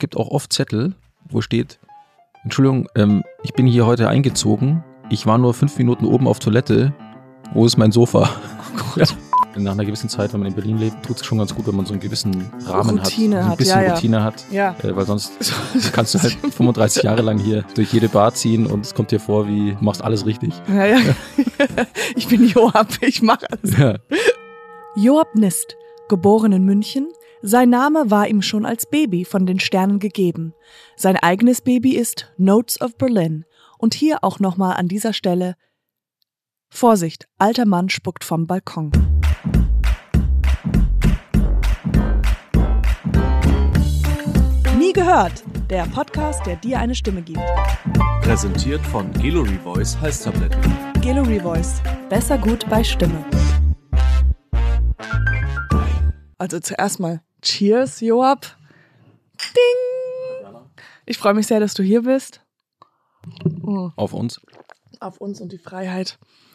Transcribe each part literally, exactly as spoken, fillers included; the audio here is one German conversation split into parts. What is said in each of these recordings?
gibt auch oft Zettel, wo steht, Entschuldigung, ähm, ich bin hier heute eingezogen, ich war nur fünf Minuten oben auf Toilette, wo ist mein Sofa? Oh Gott. Nach einer gewissen Zeit, wenn man in Berlin lebt, tut es schon ganz gut, wenn man so einen gewissen Rahmen Routine hat, ein bisschen hat, ja, Routine ja. hat, ja. Äh, weil sonst kannst du halt fünfunddreißig Jahre lang hier durch jede Bar ziehen und es kommt dir vor, wie du machst alles richtig. Ja, ja. Ich bin Joab, ich mache alles. Ja. Joab Nist, geboren in München. Sein Name war ihm schon als Baby von den Sternen gegeben. Sein eigenes Baby ist Notes of Berlin. Und hier auch nochmal an dieser Stelle: Vorsicht, alter Mann spuckt vom Balkon. Nie gehört, der Podcast, der dir eine Stimme gibt. Präsentiert von Gallery Voice Halstabletten. Gallery Voice, besser gut bei Stimme. Also zuerst mal Cheers, Joab. Ding! Ich freue mich sehr, dass du hier bist. Mhm. Auf uns. Auf uns und die Freiheit.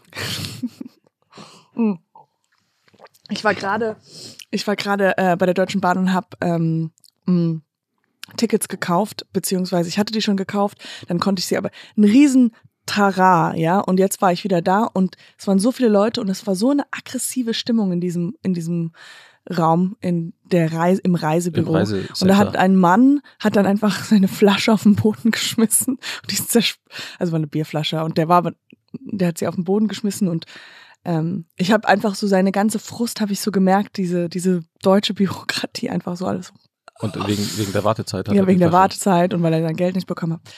Ich war gerade, ich war gerade äh, bei der Deutschen Bahn und habe ähm, mh, Tickets gekauft, beziehungsweise ich hatte die schon gekauft, dann konnte ich sie aber, ein riesen Tara, ja, und jetzt war ich wieder da und es waren so viele Leute und es war so eine aggressive Stimmung in diesem, in diesem Raum, in der Reise, im Reisebüro. Im Reisecenter. Und da hat ein Mann, hat dann einfach seine Flasche auf den Boden geschmissen. Und die ist zersch- also war eine Bierflasche und der war, der hat sie auf den Boden geschmissen und ähm, ich habe einfach so seine ganze Frust, habe ich so gemerkt, diese, diese deutsche Bürokratie einfach so alles. Und wegen, wegen der Wartezeit. Hat Ja, er wegen der Flasche. Wartezeit und weil er sein Geld nicht bekommen hat.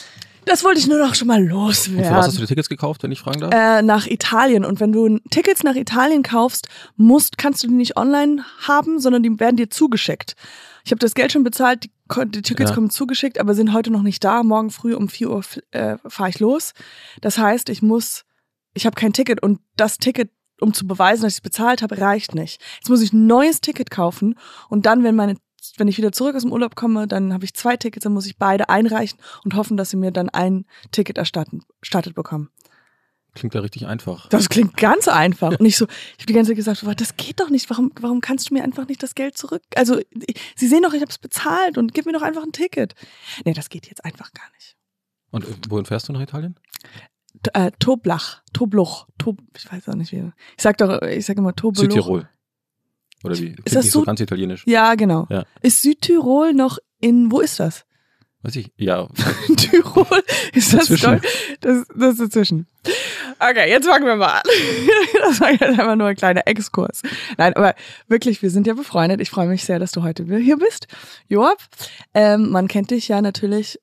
Das wollte ich nur noch schon mal loswerden. Und für was hast du die Tickets gekauft, wenn ich fragen darf? Äh, nach Italien. Und wenn du Tickets nach Italien kaufst, musst, kannst du die nicht online haben, sondern die werden dir zugeschickt. Ich habe das Geld schon bezahlt, die, die Tickets Ja. kommen zugeschickt, aber sind heute noch nicht da. Morgen früh um vier Uhr äh, fahre ich los. Das heißt, ich muss, ich habe kein Ticket und das Ticket, um zu beweisen, dass ich es bezahlt habe, reicht nicht. Jetzt muss ich ein neues Ticket kaufen und dann, wenn meine Wenn ich wieder zurück aus dem Urlaub komme, dann habe ich zwei Tickets, dann muss ich beide einreichen und hoffen, dass sie mir dann ein Ticket erstatten, erstattet bekommen. Klingt ja richtig einfach. Das klingt ganz einfach. Und ich so, ich habe die ganze Zeit gesagt, das geht doch nicht. Warum, warum kannst du mir einfach nicht das Geld zurück? Also, sie sehen doch, ich habe es bezahlt und gib mir doch einfach ein Ticket. Nee, das geht jetzt einfach gar nicht. Und äh, wohin fährst du nach Italien? T- äh, Toblach, Tobluch, Tob, ich weiß auch nicht wie. Ich sag doch, ich sag immer Tobluch. Südtirol. Oder wie? Klingt Ist das nicht so so- ganz italienisch. Ja, genau. Ja. Ist Südtirol noch in, wo ist das? Weiß ich, ja. Tirol? Ist das Dazwischen. Deutsch? Das, das ist dazwischen. Okay, jetzt fangen wir mal an. Das war jetzt einfach nur ein kleiner Exkurs. Nein, aber wirklich, wir sind ja befreundet. Ich freue mich sehr, dass du heute hier bist. Joab, ähm, man kennt dich ja natürlich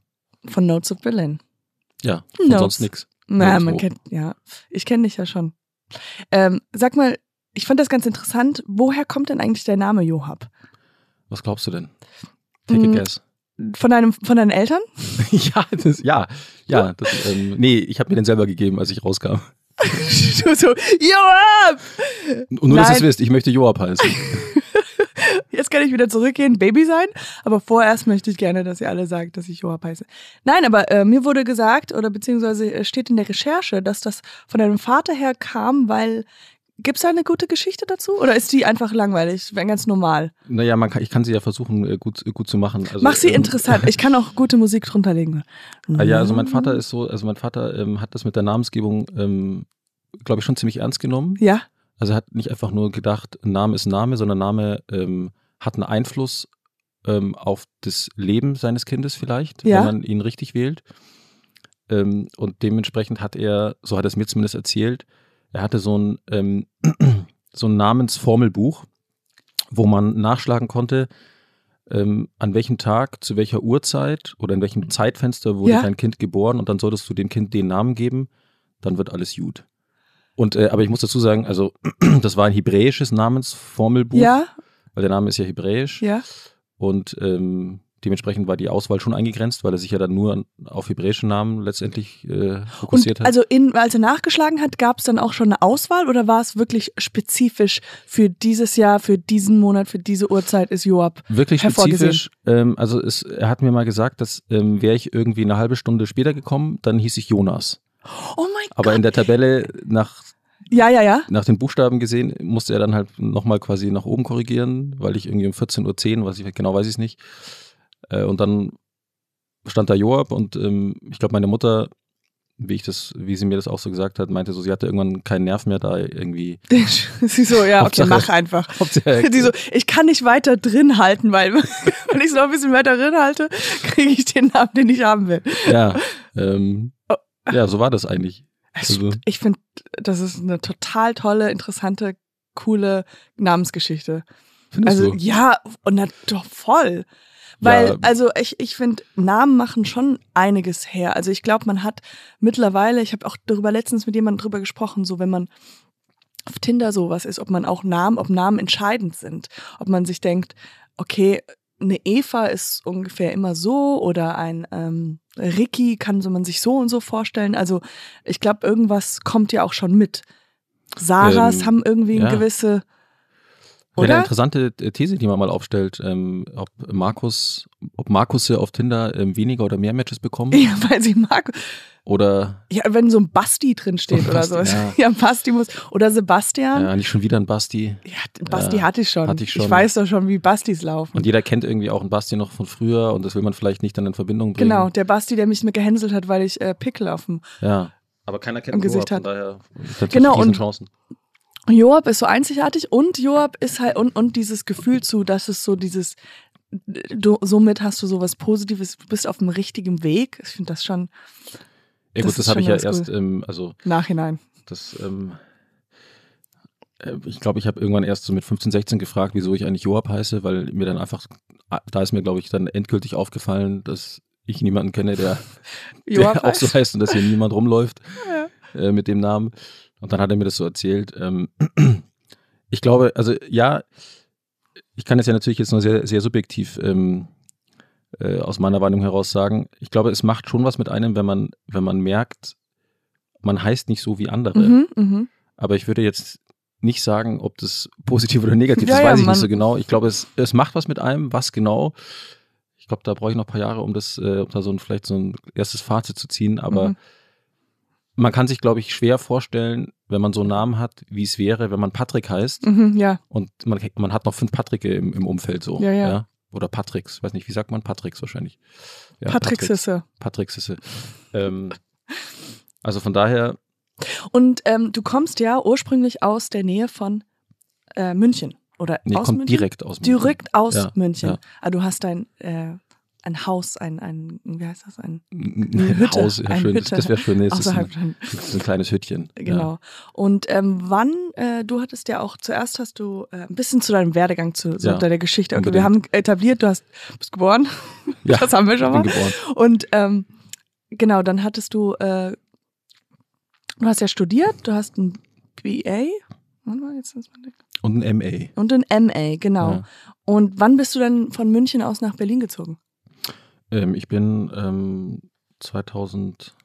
von Notes of Berlin. Ja, und Notes. sonst nix. Na, man Nirgendwo. kennt, ja, ich kenne dich ja schon. Ähm, sag mal, ich fand das ganz interessant. Woher kommt denn eigentlich der Name Joab? Was glaubst du denn? Take a Mm. guess. Von deinem, von deinen Eltern? ja, das, ja, ja. Das, ähm, nee, ich habe mir den selber gegeben, als ich rauskam. Du so, Joab! Und nur, dass ihr es Nein. wisst, ich möchte Joab heißen. Jetzt kann ich wieder zurückgehen, Baby sein, aber vorerst möchte ich gerne, dass ihr alle sagt, dass ich Joab heiße. Nein, aber äh, mir wurde gesagt, oder beziehungsweise äh, steht in der Recherche, dass das von deinem Vater her kam, weil, gibt's da eine gute Geschichte dazu? Oder ist die einfach langweilig, wenn ganz normal? Naja, man kann, ich kann sie ja versuchen, äh, gut, gut zu machen. Also, Mach sie ähm, interessant, ich kann auch gute Musik drunter legen. Ah, ja, also mein Vater ist so, also mein Vater ähm, hat das mit der Namensgebung, ähm, glaube ich, schon ziemlich ernst genommen. Ja? Also er hat nicht einfach nur gedacht, ein Name ist ein Name, sondern Name ähm, hat einen Einfluss ähm, auf das Leben seines Kindes vielleicht, Ja. wenn man ihn richtig wählt. Ähm, und dementsprechend hat er, so hat er es mir zumindest erzählt, er hatte so ein, ähm, so ein Namensformelbuch, wo man nachschlagen konnte, ähm, an welchem Tag, zu welcher Uhrzeit oder in welchem Zeitfenster wurde Ja. dein Kind geboren und dann solltest du dem Kind den Namen geben, dann wird alles gut. Und äh, aber ich muss dazu sagen, also das war ein hebräisches Namensformelbuch, Ja? weil der Name ist ja hebräisch Ja? und ähm, dementsprechend war die Auswahl schon eingegrenzt, weil er sich ja dann nur auf hebräische Namen letztendlich äh, fokussiert Und hat. also in, als er nachgeschlagen hat, gab es dann auch schon eine Auswahl oder war es wirklich spezifisch für dieses Jahr, für diesen Monat, für diese Uhrzeit ist Joab Wirklich hervorgesehen? spezifisch. Ähm, also es, er hat mir mal gesagt, dass ähm, wäre ich irgendwie eine halbe Stunde später gekommen, dann hieß ich Jonas. Oh mein Aber Gott. in der Tabelle nach, Ja, ja, ja. nach den Buchstaben gesehen, musste er dann halt nochmal quasi nach oben korrigieren, weil ich irgendwie um vierzehn Uhr zehn, was ich genau weiß ich nicht, Äh, und dann stand da Joab und ähm, ich glaube, meine Mutter, wie ich das, wie sie mir das auch so gesagt hat, meinte so, sie hatte irgendwann keinen Nerv mehr da irgendwie. Sie so, ja, okay, Hauptsache- mach einfach. Hauptsache- Die so, ich kann nicht weiter drin halten, weil wenn ich es noch ein bisschen weiter drin halte, kriege ich den Namen, den ich haben will. Ja, ähm, Oh. ja, so war das eigentlich. Es- Also, Ich finde, das ist eine total tolle, interessante, coole Namensgeschichte. findest Also du? ja, und na, doch voll. Weil, Ja. also ich, ich finde, Namen machen schon einiges her. Also ich glaube, man hat mittlerweile, ich habe auch darüber letztens mit jemandem drüber gesprochen, so wenn man auf Tinder sowas ist, ob man auch Namen, ob Namen entscheidend sind. Ob man sich denkt, okay, eine Eva ist ungefähr immer so oder ein ähm, Ricky kann so man sich so und so vorstellen. Also ich glaube, irgendwas kommt ja auch schon mit. Sarahs Ähm, haben irgendwie eine ja. gewisse, Wäre eine oder? interessante These, die man mal aufstellt, ähm, ob Markus, ob Markusse auf Tinder ähm, weniger oder mehr Matches bekommen Ja, weil sie mag. oder Ja, wenn so ein Basti drin steht So ein oder Basti, sowas. ja. Ja, Basti muss. Oder Sebastian. ja, nicht schon wieder ein Basti. Ja, Basti Ja, hatte ich schon. hatte ich schon. weiß doch schon, wie Bastis laufen. Und jeder kennt irgendwie auch einen Basti noch von früher und das will man vielleicht nicht dann in Verbindung bringen. Genau, der Basti, der mich mit gehänselt hat, weil ich äh, Pickel auf dem. Ja. Aber keiner kennt Im Joab, Gesicht von hat. daher natürlich Genau, und- Chancen. Joab ist so einzigartig und Joab ist halt, und, und dieses Gefühl zu, dass es so dieses, du, somit hast du sowas Positives, du bist auf dem richtigen Weg. Ich finde das schon Ja das gut, ist das habe schon ich ja ganz erst, ähm, also Nachhinein. das, ähm, äh, ich glaube, ich habe irgendwann erst so mit fünfzehn, sechzehn gefragt, wieso ich eigentlich Joab heiße, weil mir dann einfach, da ist mir, glaube ich, dann endgültig aufgefallen, dass ich niemanden kenne, der, Joab der auch so heißt- heißt und dass hier niemand rumläuft Ja. äh, mit dem Namen. Und dann hat er mir das so erzählt. Ähm, ich glaube, also ja, ich kann es ja natürlich jetzt nur sehr, sehr subjektiv ähm, äh, aus meiner Wahrnehmung heraus sagen. Ich glaube, es macht schon was mit einem, wenn man, wenn man merkt, man heißt nicht so wie andere. Mhm, mhm. Aber ich würde jetzt nicht sagen, ob das positiv oder negativ ist, Ja, das ja, weiß ich man- nicht so genau. Ich glaube, es, es macht was mit einem, was genau. Ich glaube, da brauche ich noch ein paar Jahre, um das, äh, um da so ein, vielleicht so ein erstes Fazit zu ziehen. Aber Mhm. man kann sich, glaube ich, schwer vorstellen, wenn man so einen Namen hat, wie es wäre, wenn man Patrick heißt Mhm, ja. und man, man hat noch fünf Patricke im, im Umfeld so. Ja, ja. Oder Patricks, weiß nicht, wie sagt man? Patricks wahrscheinlich. Ja, Patrick Patricks. Sisse. Patrick Sisse. Ähm, also von daher, Und ähm, du kommst ja ursprünglich aus der Nähe von äh, München. Oder nee, aus kommt München? direkt aus München. Direkt aus Ja, München. ja. Ah, du hast ein, äh, ein Haus, ein, ein, wie heißt das? Ein Ein Hütte. Haus, ja, Eine schön. Hütte. Das, das wäre schön. Nee, es ist außerhalb ein, von, das ist ein kleines Hüttchen. genau. Und ähm, wann, äh, du hattest ja auch, zuerst hast du äh, ein bisschen zu deinem Werdegang, zu so Ja, deiner Geschichte. Okay, unbedingt. wir haben etabliert, du hast, bist geboren. Ja, Das haben wir schon Ja, mal. bin geboren. Und ähm, genau, dann hattest du, äh, du hast ja studiert, du hast ein B A Warte mal, jetzt ist mein- Und ein M A. und ein M A, genau. Ja. Und wann bist du dann von München aus nach Berlin gezogen? Ähm, ich bin ähm, zweitausendfünf,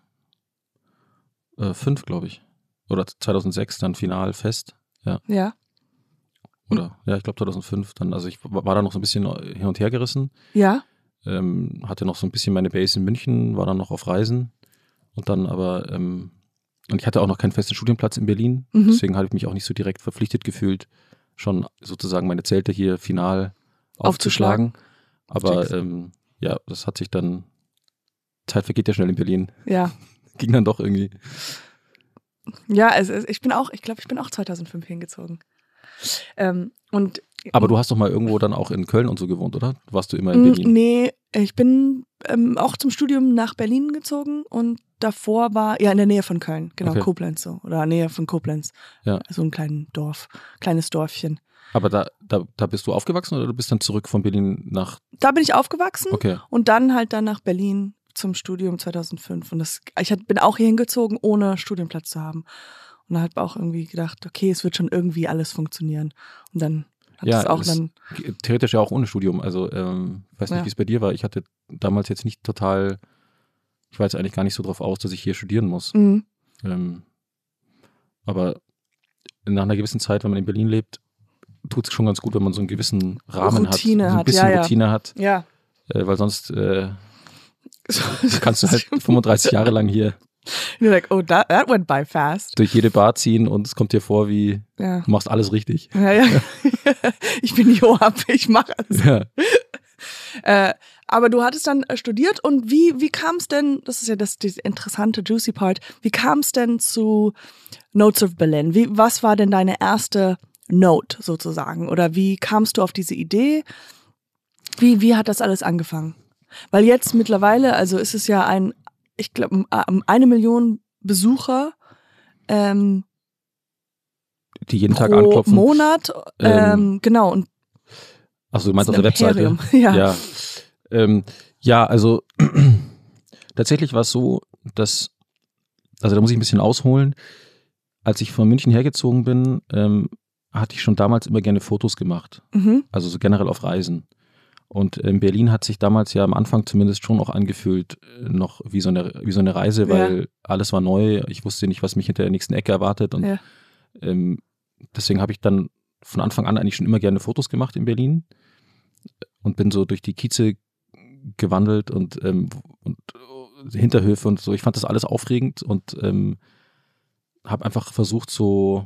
glaube ich. Oder zweitausendsechs dann final fest. Ja. Oder, ja, ich glaube zweitausendfünf. Dann, also ich war war da noch so ein bisschen hin und her gerissen. Ja? Ähm, hatte noch so ein bisschen meine Base in München, war dann noch auf Reisen. Und dann aber, ähm, und ich hatte auch noch keinen festen Studienplatz in Berlin. Mhm. Deswegen habe ich mich auch nicht so direkt verpflichtet gefühlt, schon sozusagen meine Zelte hier final aufzuschlagen. Aber Check's. ähm, ja, das hat sich dann, Zeit vergeht ja schnell in Berlin. Ja. Ging dann doch irgendwie. Ja, also ich bin auch, ich glaube, ich bin auch zweitausendfünf hingezogen. Ähm, und Aber du hast doch mal irgendwo dann auch in Köln und so gewohnt, oder? Warst du immer in Mm, Berlin? Nee, ich bin ähm, auch zum Studium nach Berlin gezogen und davor war, ja, in der Nähe von Köln, genau, Okay. Koblenz so, oder Nähe von Koblenz. Ja. So ein kleines Dorf, kleines Dorfchen. Aber da, da, da bist du aufgewachsen oder du bist dann zurück von Berlin nach, Da bin ich aufgewachsen okay. und dann halt dann nach Berlin zum Studium zweitausendfünf. Und das, ich hat- bin auch hier hingezogen, ohne Studienplatz zu haben. Und da hat man auch irgendwie gedacht, okay, es wird schon irgendwie alles funktionieren. Und dann hat Ja, es auch es- dann, Theoretisch ja auch ohne Studium. Also, ähm, weiß nicht, Ja. wie es bei dir war. Ich hatte damals jetzt nicht total, ich war jetzt eigentlich gar nicht so drauf aus, dass ich hier studieren muss. mhm. Ähm, aber nach einer gewissen Zeit, wenn man in Berlin lebt, tut es schon ganz gut, wenn man so einen gewissen Rahmen Routine hat, so ein hat, bisschen ja, ja. Routine hat, ja. äh, weil sonst äh, kannst du halt fünfunddreißig Jahre lang hier You're like, oh, that, that went by fast. durch jede Bar ziehen und es kommt dir vor, wie Ja. du machst alles richtig. Ja, ja. Ich bin Joab, ich mache alles. Ja. Äh, aber du hattest dann äh, studiert und wie, wie kam es denn, das ist ja das die interessante, juicy Part, wie kam es denn zu Notes of Berlin? Wie, was war denn deine erste Note sozusagen? Oder wie kamst du auf diese Idee? Wie, wie hat das alles angefangen? Weil jetzt mittlerweile, also ist es ja ein, ich glaube, eine Million Besucher ähm, die jeden Tag pro anklopfen. Monat, ähm, Ähm, genau. Und Achso, du meinst auf ein der Webseite? Imperium, ja. Ja, ähm, ja also tatsächlich war es so, dass, also da muss ich ein bisschen ausholen. Als ich von München hergezogen bin, ähm, hatte ich schon damals immer gerne Fotos gemacht. Mhm. Also so generell auf Reisen. Und in Berlin hat sich damals ja am Anfang zumindest schon auch angefühlt, äh, noch wie so eine, wie so eine Reise, weil Ja. alles war neu. Ich wusste nicht, was mich hinter der nächsten Ecke erwartet. Und Ja. ähm, deswegen habe ich dann von Anfang an eigentlich schon immer gerne Fotos gemacht in Berlin und bin so durch die Kieze gewandelt und, ähm, und Hinterhöfe und so. Ich fand das alles aufregend und ähm, habe einfach versucht, so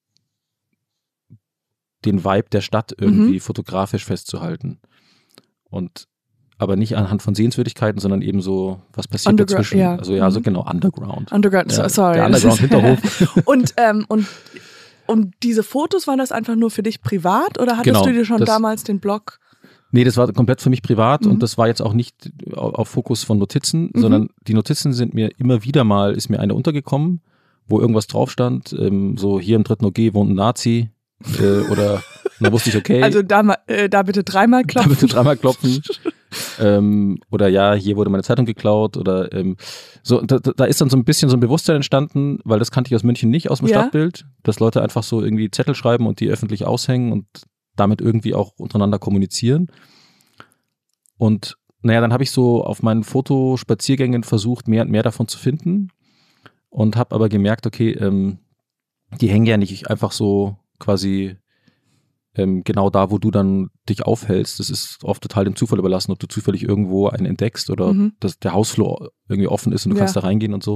den Vibe der Stadt irgendwie Mhm. fotografisch festzuhalten. Und aber nicht anhand von Sehenswürdigkeiten, sondern eben so, was passiert Underground, dazwischen. ja. Also ja, so Mhm. genau, Underground. Underground, Ja, so, sorry. der Underground-Hinterhof. und, ähm, und, und diese Fotos, waren das einfach nur für dich privat oder hattest Genau, du dir schon das- damals den Blog? Nee, das war komplett für mich privat Mhm. und das war jetzt auch nicht auf, auf Fokus von Notizen, Mhm. sondern die Notizen sind mir immer wieder mal, ist mir eine untergekommen, wo irgendwas drauf stand, ähm, so hier im dritten O G wohnt ein Nazi äh, oder und dann wusste ich, okay, Also da, ma- äh, da bitte dreimal da klopfen. bitte dreimal klopfen. ähm, oder ja, hier wurde meine Zeitung geklaut oder ähm, so, da, da ist dann so ein bisschen so ein Bewusstsein entstanden, weil das kannte ich aus München nicht aus dem Ja. Stadtbild, dass Leute einfach so irgendwie Zettel schreiben und die öffentlich aushängen und damit irgendwie auch untereinander kommunizieren. Und naja, dann habe ich so auf meinen Fotospaziergängen versucht, mehr und mehr davon zu finden und habe aber gemerkt, okay, ähm, die hängen ja nicht einfach so quasi ähm, genau da, wo du dann dich aufhältst. Das ist oft total dem Zufall überlassen, ob du zufällig irgendwo einen entdeckst oder Mhm. dass der Hausflur irgendwie offen ist und du Ja. kannst da reingehen und so.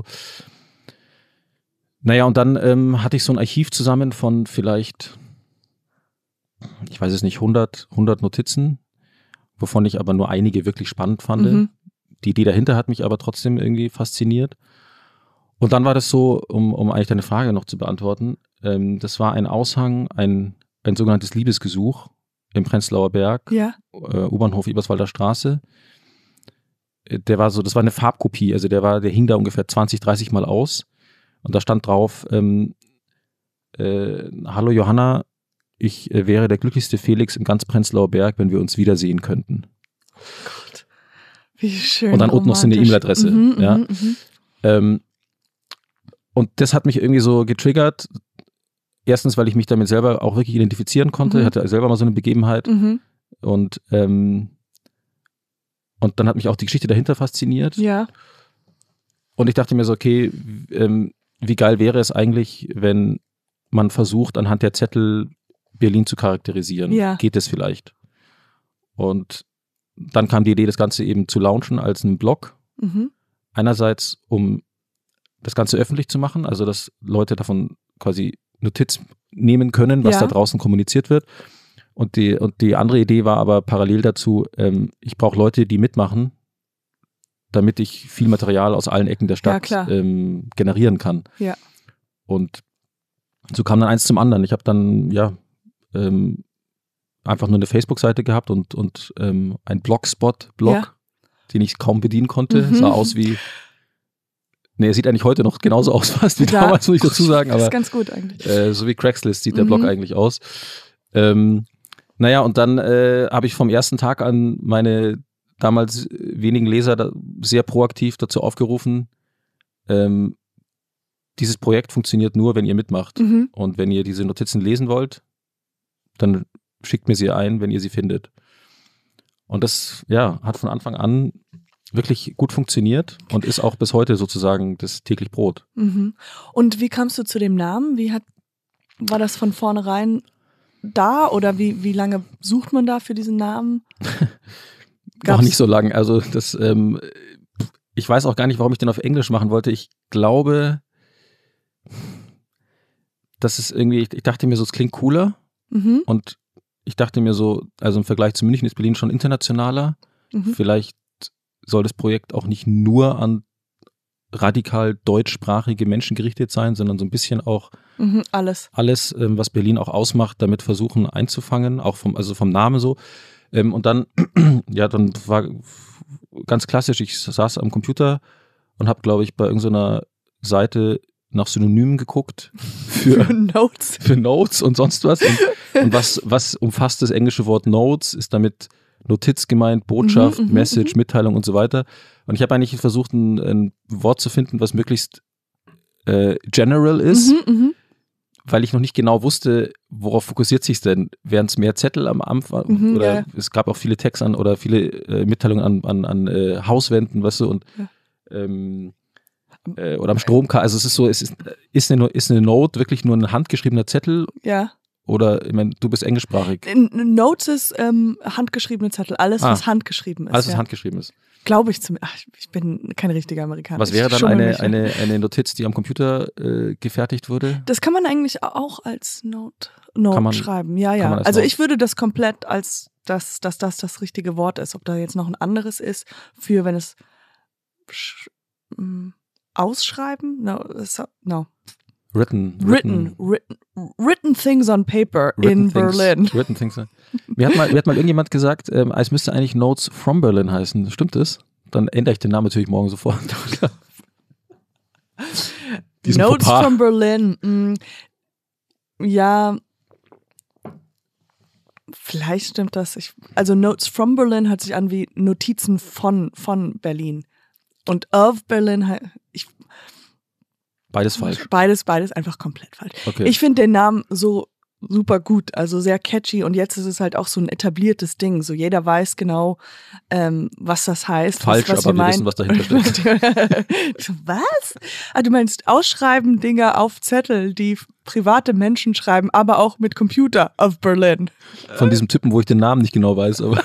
Naja, und dann ähm, hatte ich so ein Archiv zusammen von vielleicht, ich weiß es nicht, hundert, hundert Notizen, wovon ich aber nur einige wirklich spannend fand. Mhm. Die Idee dahinter hat mich aber trotzdem irgendwie fasziniert. Und dann war das so, um, um eigentlich deine Frage noch zu beantworten, ähm, das war ein Aushang, ein, ein sogenanntes Liebesgesuch im Prenzlauer Berg, Ja. äh, U-Bahnhof Eberswalder Straße. Äh, Der war so, das war eine Farbkopie, also der war, der hing da ungefähr zwanzig, dreißig Mal aus. Und da stand drauf, ähm, äh, hallo Johanna, ich äh, wäre der glücklichste Felix im ganz Prenzlauer Berg, wenn wir uns wiedersehen könnten. Wie schön. Und dann unten noch so eine romantisch. E-Mail-Adresse, Mhm, ja. mhm, mhm. Ähm, und das hat mich irgendwie so getriggert. Erstens, weil ich mich damit selber auch wirklich identifizieren konnte. Mhm. Ich hatte selber mal so eine Begebenheit. Mhm. Und, ähm, und dann hat mich auch die Geschichte dahinter fasziniert. Ja. Und ich dachte mir so, okay, ähm, wie geil wäre es eigentlich, wenn man versucht, anhand der Zettel Berlin zu charakterisieren. Ja. Geht es vielleicht? Und dann kam die Idee, das Ganze eben zu launchen als einen Blog. Mhm. Einerseits, um das Ganze öffentlich zu machen, also dass Leute davon quasi Notiz nehmen können, was Ja. da draußen kommuniziert wird. Und die, und die andere Idee war aber parallel dazu, ähm, ich brauche Leute, die mitmachen, damit ich viel Material aus allen Ecken der Ja, Stadt klar. ähm, generieren kann. Ja. Und so kam dann eins zum anderen. Ich habe dann ja ähm, einfach nur eine Facebook-Seite gehabt und, und ähm, ein Blogspot-Blog, Ja. den ich kaum bedienen konnte. Mhm. Sah aus wie, nee, er sieht eigentlich heute noch genauso aus fast wie Da- damals, muss ich dazu sagen, Das aber ist ganz gut eigentlich. äh, so wie Craigslist sieht der Mhm. Blog eigentlich aus. Ähm, naja, und dann äh, habe ich vom ersten Tag an meine damals wenigen Leser da sehr proaktiv dazu aufgerufen, ähm, dieses Projekt funktioniert nur, wenn ihr mitmacht. Mhm. Und wenn ihr diese Notizen lesen wollt, dann schickt mir sie ein, wenn ihr sie findet. Und das, ja, hat von Anfang an wirklich gut funktioniert und ist auch bis heute sozusagen das täglich Brot. Mhm. Und wie kamst du zu dem Namen? Wie hat, war das von vornherein da oder wie, wie lange sucht man da für diesen Namen? Noch Gab's- nicht so lang. Also das, ähm, ich weiß auch gar nicht, warum ich den auf Englisch machen wollte. Ich glaube, das ist irgendwie, ich, ich dachte mir so, es klingt cooler Mhm. und ich dachte mir so, also im Vergleich zu München ist Berlin schon internationaler Mhm. Vielleicht soll das Projekt auch nicht nur an radikal deutschsprachige Menschen gerichtet sein, sondern so ein bisschen auch Mhm, alles. alles, ähm, was Berlin auch ausmacht, damit versuchen einzufangen, auch vom, also vom Namen so. Ähm, und dann, ja, dann war ganz klassisch, ich saß am Computer und habe, glaube ich, bei irgendeiner Seite nach Synonymen geguckt für, Für Notes. für Notes und sonst was. Und, und was, was umfasst das englische Wort Notes? Ist damit Notiz gemeint, Botschaft, Mhm, mhm, Message, Mitteilung und so weiter. Und ich habe eigentlich versucht, ein, ein Wort zu finden, was möglichst äh, general ist, Mhm, mhm. weil ich noch nicht genau wusste, worauf fokussiert sich denn? Wären es mehr Zettel am Anfang? Mhm, oder ja. es gab auch viele Texte an oder viele äh, Mitteilungen an, an, an äh, Hauswänden, weißt du, und Ja. ähm, äh, oder am Stromkabel. Also es ist so, es ist, ist, eine, ist eine Note wirklich nur ein handgeschriebener Zettel Ja. oder, ich meine, du bist englischsprachig. N- Notes ist ähm, handgeschriebene Zettel. Alles, Ah. was handgeschrieben ist. Alles, was ja. handgeschrieben ist. Glaube ich zumindest. Ach, ich bin kein richtiger Amerikaner. Was Ich wäre dann schummel eine, mich. eine, eine Notiz, die am Computer äh, gefertigt wurde? Das kann man eigentlich auch als Note, Note Kann man- schreiben. Ja, kann ja. man als Also Note- ich würde das komplett als, dass, dass das das richtige Wort ist. Ob da jetzt noch ein anderes ist für, wenn es sch- m, ausschreiben? No, es- no. Written. Written, written, written things on paper written in things, Berlin. Written things. Mir hat mal, mir hat mal irgendjemand gesagt, ähm, es müsste eigentlich Notes from Berlin heißen. Stimmt das? Dann ändere ich den Namen natürlich morgen sofort. Diesen Notes Fauxpas. from Berlin. mm, Ja, vielleicht stimmt das. Ich, also Notes from Berlin hört sich an wie Notizen von, von Berlin. Und of Berlin, he- ich, Beides falsch. beides, beides einfach komplett falsch. Okay. Ich finde den Namen so super gut, also sehr catchy und jetzt ist es halt auch so ein etabliertes Ding. So jeder weiß genau, ähm, was das heißt. Falsch, was, was aber wir meinen. wissen, was dahinter steckt. So, was? Ah, du meinst Ausschreiben Dinger auf Zettel, die f- private Menschen schreiben, aber auch mit Computer of Berlin. Von diesem Typen, wo ich den Namen nicht genau weiß, aber.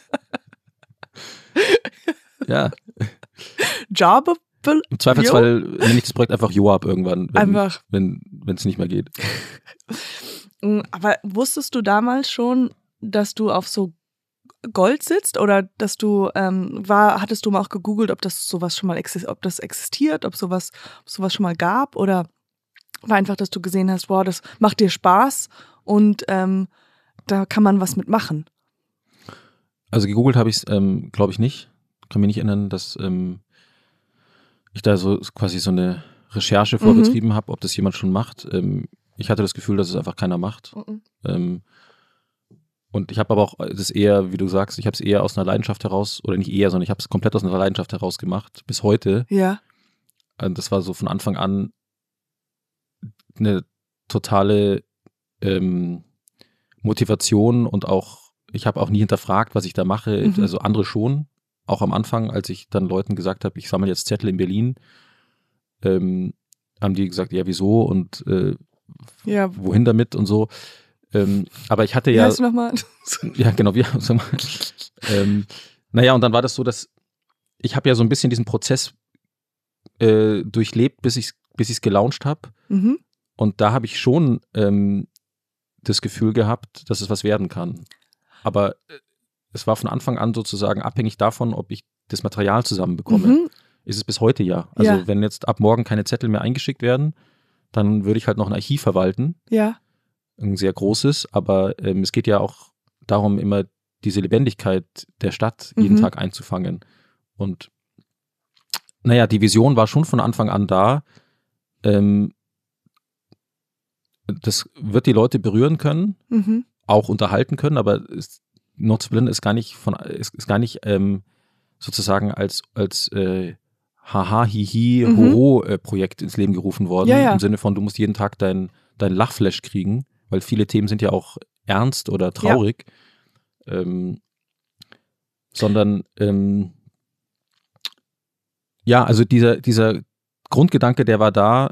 Ja, Job of Berlin. im Zweifelsfall nenne ich das Projekt einfach Joab irgendwann, wenn Einfach. wenn wenn es nicht mehr geht. Mm, Aber wusstest du damals schon, dass du auf so Gold sitzt oder dass du ähm, war, hattest du mal auch gegoogelt, ob das sowas schon mal exist ob das existiert, ob sowas, ob sowas schon mal gab oder war einfach, dass du gesehen hast, wow, das macht dir Spaß und ähm, da kann man was mitmachen. Also gegoogelt habe ich es, ähm, glaube ich, nicht. Kann mich nicht erinnern, dass ähm, ich da so quasi so eine Recherche vorbetrieben habe, ob das jemand schon macht. Ähm, ich hatte das Gefühl, dass es einfach keiner macht. Ähm, und ich habe aber auch das eher, wie du sagst, ich habe es eher aus einer Leidenschaft heraus, oder nicht eher, sondern ich habe es komplett aus einer Leidenschaft heraus gemacht, bis heute. Ja. Und das war so von Anfang an eine totale ähm, Motivation und auch, ich habe auch nie hinterfragt, was ich da mache, Mhm. also andere schon, auch am Anfang, als ich dann Leuten gesagt habe, ich sammle jetzt Zettel in Berlin, ähm, haben die gesagt, ja wieso und äh, Ja. wohin damit und so. Ähm, aber ich hatte Wie ja, heißt du nochmal? ja genau, wir, sag mal, ähm, naja, und dann war das so, dass ich habe ja so ein bisschen diesen Prozess äh, durchlebt, bis ich bis ich es gelauncht habe. Mhm. Und da habe ich schon ähm, das Gefühl gehabt, dass es was werden kann. Aber äh, es war von Anfang an sozusagen abhängig davon, ob ich das Material zusammenbekomme. Mhm. Ist es bis heute ja. Also Ja. wenn jetzt ab morgen keine Zettel mehr eingeschickt werden, dann würde ich halt noch ein Archiv verwalten, Ja. ein sehr großes. Aber ähm, es geht ja auch darum, immer diese Lebendigkeit der Stadt jeden Mhm. Tag einzufangen. Und naja, die Vision war schon von Anfang an da. Ähm, das wird die Leute berühren können, Mhm. auch unterhalten können, aber ist, Notes Berlin ist gar nicht von ist, ist gar nicht ähm, sozusagen als als äh, Haha Hihi Mhm. Hoho äh, Projekt ins Leben gerufen worden, Ja, ja. im Sinne von du musst jeden Tag dein dein Lachflash kriegen, weil viele Themen sind ja auch ernst oder traurig, ähm, sondern ähm, ja, also dieser dieser Grundgedanke, der war da.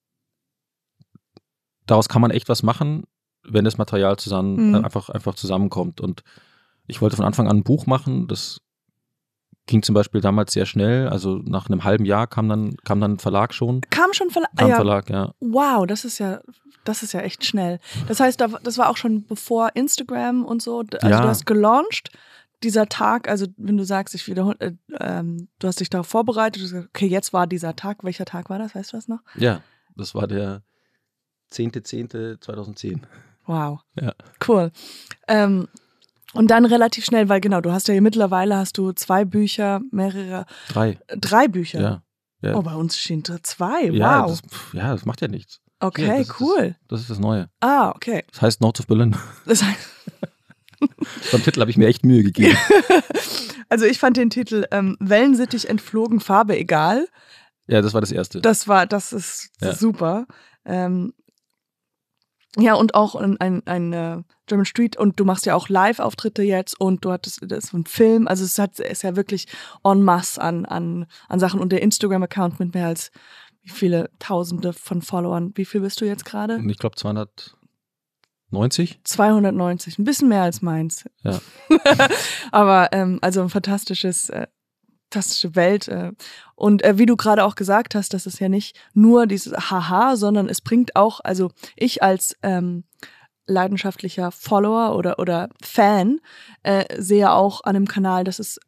Daraus kann man echt was machen, wenn das Material zusammen Mhm. äh, einfach, einfach zusammenkommt. Und ich wollte von Anfang an ein Buch machen. Das ging zum Beispiel damals sehr schnell. Also nach einem halben Jahr kam dann, kam dann ein Verlag schon. Kam schon Verla Kam ja. Verlag, ja. Wow, das ist ja, das ist ja echt schnell. Das heißt, da- das war auch schon bevor Instagram und so. Also Ja. du hast gelauncht, dieser Tag, also wenn du sagst, ich wiederhole, äh, ähm, du hast dich darauf vorbereitet, du hast gesagt, okay, jetzt war dieser Tag. Welcher Tag war das? Weißt du das noch? Ja, das war der zehnter zehnter zweitausendzehn. Wow. Ja. Cool. Ähm, und dann relativ schnell, weil genau, du hast ja hier mittlerweile hast du zwei Bücher, mehrere, Drei. äh, drei Bücher. Ja. ja. Oh, bei uns stehen da zwei. Ja, Wow. das, pf, ja, das macht ja nichts. Okay, Hier, das cool. Ist das, das ist das Neue. Ah, okay. Das heißt Notes of Berlin. Das heißt, Beim Titel habe ich mir echt Mühe gegeben. also ich fand den Titel ähm, Wellensittich entflogen, Farbe egal. Ja, das war das erste. Das war, das ist Ja. super. Ähm, ja, und auch ein, ein, ein äh, German Street, und du machst ja auch Live-Auftritte jetzt, und du hattest, das ist ein Film, also es hat, ist ja wirklich en masse an, an, an Sachen, und der Instagram-Account mit mehr als wie viele Tausende von Followern. Wie viel bist du jetzt gerade? Und ich glaube zweihundertneunzig. zweihundertneunzig, ein bisschen mehr als meins. Ja. Aber ähm, also ein fantastisches, äh, fantastische Welt. Äh. Und äh, wie du gerade auch gesagt hast, das ist ja nicht nur dieses Haha, sondern es bringt auch, also ich als ähm, leidenschaftlicher Follower oder, oder Fan äh, sehe auch an dem Kanal, dass es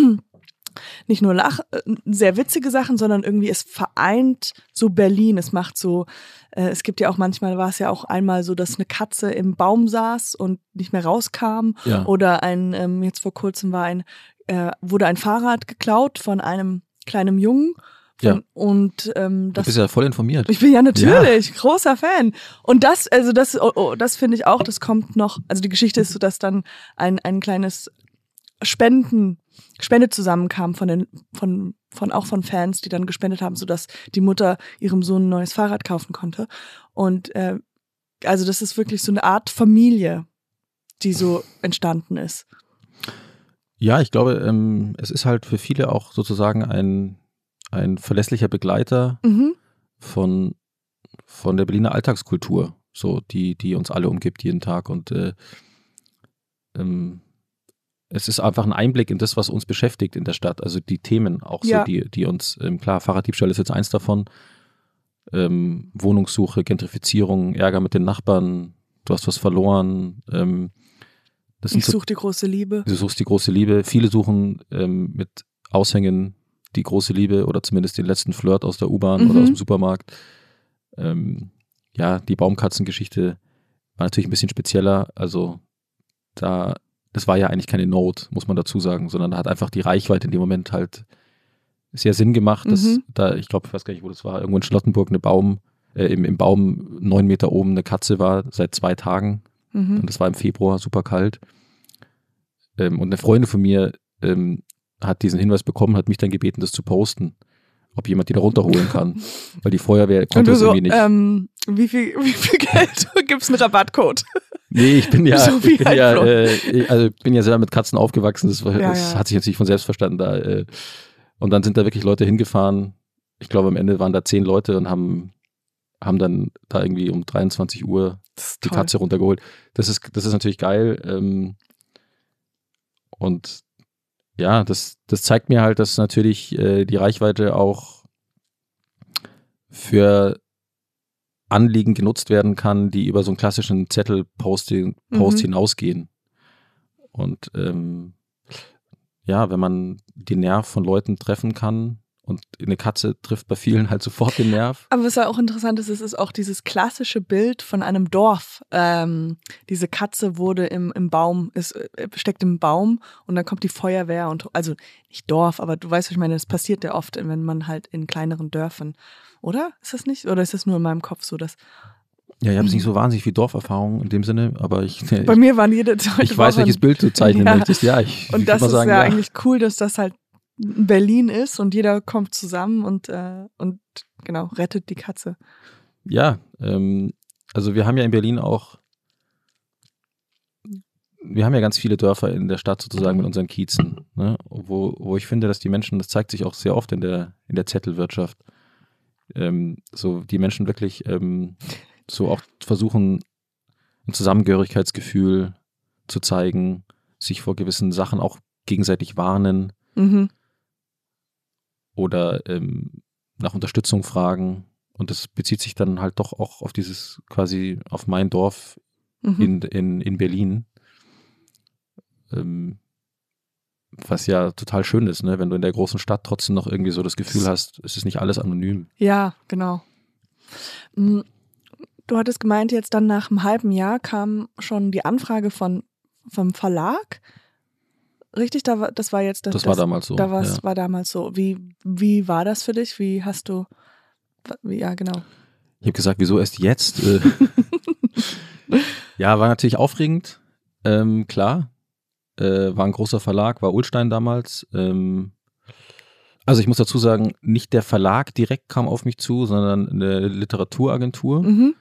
nicht nur Lach, äh, sehr witzige Sachen, sondern irgendwie es vereint so Berlin. Es macht so, äh, es gibt ja auch manchmal, war es ja auch einmal so, dass eine Katze im Baum saß und nicht mehr rauskam. Ja. Oder ein, ähm, jetzt vor kurzem war ein, äh, wurde ein Fahrrad geklaut von einem kleinen Jungen. Von, Ja. Und ähm, Du das bist ja voll informiert. ich bin ja natürlich großer Fan. Und das, also das, oh, oh, das finde ich auch, das kommt noch, also die Geschichte ist so, dass dann ein, ein kleines Spenden, Spende zusammenkam von den, von, von, auch von Fans, die dann gespendet haben, sodass die Mutter ihrem Sohn ein neues Fahrrad kaufen konnte. Und, äh, also das ist wirklich so eine Art Familie, die so entstanden ist. Ja, ich glaube, ähm, es ist halt für viele auch sozusagen ein, ein verlässlicher Begleiter Mhm. von, von der Berliner Alltagskultur, so die, die uns alle umgibt jeden Tag. Und äh, ähm, es ist einfach ein Einblick in das, was uns beschäftigt in der Stadt. Also die Themen auch Ja. so, die, die uns, ähm, klar, Fahrraddiebstahl ist jetzt eins davon, ähm, Wohnungssuche, Gentrifizierung, Ärger mit den Nachbarn, du hast was verloren. Ähm, das sind Ich so, suche die große Liebe. du suchst die große Liebe. Viele suchen ähm, mit Aushängen die große Liebe oder zumindest den letzten Flirt aus der U-Bahn Mhm. oder aus dem Supermarkt. Ähm, ja, die Baumkatzengeschichte war natürlich ein bisschen spezieller. Also da, das war ja eigentlich keine Note, muss man dazu sagen, sondern da hat einfach die Reichweite in dem Moment halt sehr Sinn gemacht, dass Mhm. da, ich glaube, ich weiß gar nicht, wo das war, irgendwo in Charlottenburg eine Baum, äh, im, im Baum neun Meter oben eine Katze war seit zwei Tagen. Mhm. Und das war im Februar, super kalt. Ähm, und eine Freundin von mir ähm, hat diesen Hinweis bekommen, hat mich dann gebeten, das zu posten, ob jemand die da runterholen kann. Weil die Feuerwehr Und konnte du das so, irgendwie nicht. ähm, wie viel, wie viel Geld? Gibt's einen Rabattcode? Nee, ich bin ja, So wie ich bin halt ja, Flo. äh, ich- also ich bin ja selber mit Katzen aufgewachsen. Das, war, Ja, das ja. hat sich jetzt nicht von selbst verstanden da. Äh, und dann sind da wirklich Leute hingefahren. Ich glaube, am Ende waren da zehn Leute und haben, haben dann da irgendwie um dreiundzwanzig Uhr Das ist die toll. Katze runtergeholt. Das ist, das ist natürlich geil. Ähm, und ja, das, das zeigt mir halt, dass natürlich äh, die Reichweite auch für Anliegen genutzt werden kann, die über so einen klassischen Zettel-Post Post Mhm. hinausgehen. Und ähm, ja, wenn man den Nerv von Leuten treffen kann, und eine Katze trifft bei vielen halt sofort den Nerv. Aber was ja auch interessant ist, es ist auch dieses klassische Bild von einem Dorf. Ähm, diese Katze wurde im, im Baum, ist, äh, steckt im Baum, und dann kommt die Feuerwehr und, also nicht Dorf, aber du weißt, was ich meine, das passiert ja oft, wenn man halt in kleineren Dörfern, oder? Ist das nicht? Oder ist das nur in meinem Kopf so, dass Ja, ich habe nicht so wahnsinnig viel Dorferfahrung in dem Sinne, aber ich, bei mir waren jede zweite ich weiß, Woche welches Bild du zeichnen Ja. möchtest. Ja, ich, ich Und würd das mal ist sagen, ja, ja eigentlich cool, dass das halt Berlin ist und jeder kommt zusammen und, äh, und genau, rettet die Katze. Ja, ähm, also wir haben ja in Berlin auch, wir haben ja ganz viele Dörfer in der Stadt sozusagen mit unseren Kiezen, ne? wo, wo ich finde, dass die Menschen, das zeigt sich auch sehr oft in der, in der Zettelwirtschaft, ähm, so die Menschen wirklich ähm, so auch versuchen, ein Zusammengehörigkeitsgefühl zu zeigen, sich vor gewissen Sachen auch gegenseitig warnen Mhm. oder ähm, nach Unterstützung fragen. Und das bezieht sich dann halt doch auch auf dieses quasi, auf mein Dorf Mhm. in, in, in Berlin. Ähm, was ja total schön ist, ne? Wenn du in der großen Stadt trotzdem noch irgendwie so das Gefühl hast, es ist nicht alles anonym. Ja, genau. Du hattest gemeint, jetzt dann nach einem halben Jahr kam schon die Anfrage von vom Verlag. Richtig, da war, das war jetzt das. Das war damals so. Da war, ja. war damals so. Wie, wie war das für dich? Wie hast du, wie, ja genau. Ich habe gesagt, wieso erst jetzt? Ja, war natürlich aufregend, ähm, klar. Äh, war ein großer Verlag, war Ullstein damals. Ähm, also ich muss dazu sagen, nicht der Verlag direkt kam auf mich zu, sondern eine Literaturagentur. Mhm.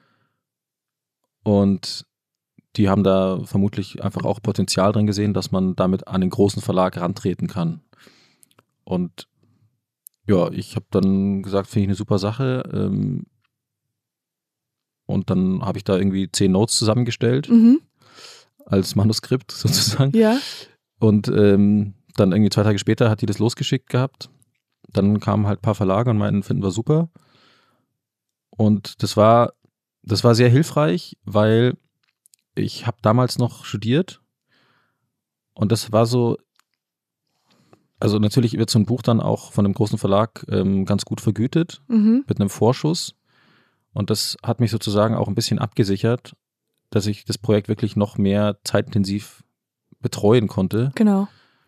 Und die haben da vermutlich einfach auch Potenzial drin gesehen, dass man damit an den großen Verlag rantreten kann. Und ja, ich habe dann gesagt, finde ich eine super Sache. Ähm, und dann habe ich da irgendwie zehn Notes zusammengestellt, Mhm. als Manuskript sozusagen. Ja. Und ähm, dann irgendwie zwei Tage später hat die das losgeschickt gehabt. Dann kamen halt ein paar Verlage und meinten, finden wir super. Und das war, das war sehr hilfreich, weil ich habe damals noch studiert und das war so, also natürlich wird so ein Buch dann auch von einem großen Verlag ähm, ganz gut vergütet, Mhm. mit einem Vorschuss. Und das hat mich sozusagen auch ein bisschen abgesichert, dass ich das Projekt wirklich noch mehr zeitintensiv betreuen konnte. Genau.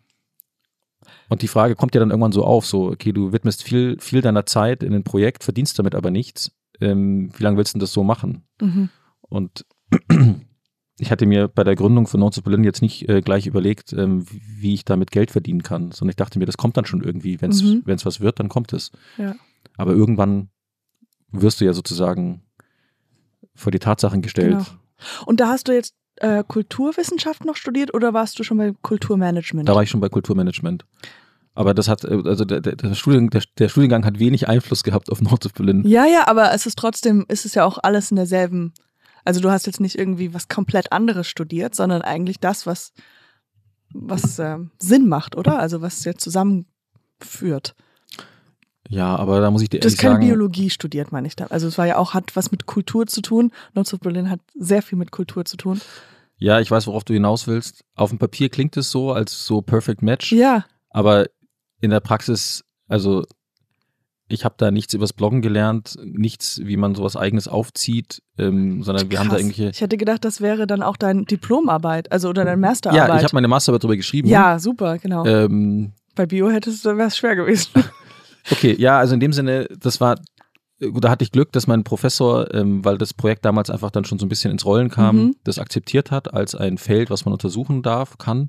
Und die Frage kommt ja dann irgendwann so auf, so, okay, du widmest viel, viel deiner Zeit in ein Projekt, verdienst damit aber nichts. Ähm, wie lange willst du denn das so machen? Mhm. Und ich hatte mir bei der Gründung von Notes of Berlin jetzt nicht äh, gleich überlegt, ähm, wie ich damit Geld verdienen kann, sondern ich dachte mir, das kommt dann schon irgendwie. Wenn es Mhm. wenn's was wird, dann kommt es. Ja. Aber irgendwann wirst du ja sozusagen vor die Tatsachen gestellt. Genau. Und da hast du jetzt äh, Kulturwissenschaft noch studiert oder warst du schon bei Kulturmanagement? Da war ich schon bei Kulturmanagement. Aber das hat, also der, der, der, Studiengang, der, der Studiengang hat wenig Einfluss gehabt auf Notes of Berlin. Ja, ja, aber es ist trotzdem, ist es ja auch alles in derselben, also du hast jetzt nicht irgendwie was komplett anderes studiert, sondern eigentlich das, was, was äh, Sinn macht, oder? Also was jetzt zusammenführt. Ja, aber da muss ich dir Du hast ehrlich keine sagen, Biologie studiert, meine ich da. Also es war ja auch, hat was mit Kultur zu tun. Notes of Berlin hat sehr viel mit Kultur zu tun. ja, ich weiß, worauf du hinaus willst. Auf dem Papier klingt es so als so Perfect Match, Ja, aber in der Praxis, also ich habe da nichts übers Bloggen gelernt, nichts, wie man sowas Eigenes aufzieht, ähm, sondern wir krass. haben da irgendwelche. Ich hätte gedacht, das wäre dann auch deine Diplomarbeit, also oder deine Masterarbeit. Ja, ich habe meine Masterarbeit darüber geschrieben. Ja, super, genau. Ähm, Bei Bio hättest du, wäre es schwer gewesen. okay, ja, also in dem Sinne, das war, da hatte ich Glück, dass mein Professor, ähm, weil das Projekt damals einfach dann schon so ein bisschen ins Rollen kam, Mhm. das akzeptiert hat als ein Feld, was man untersuchen darf, kann.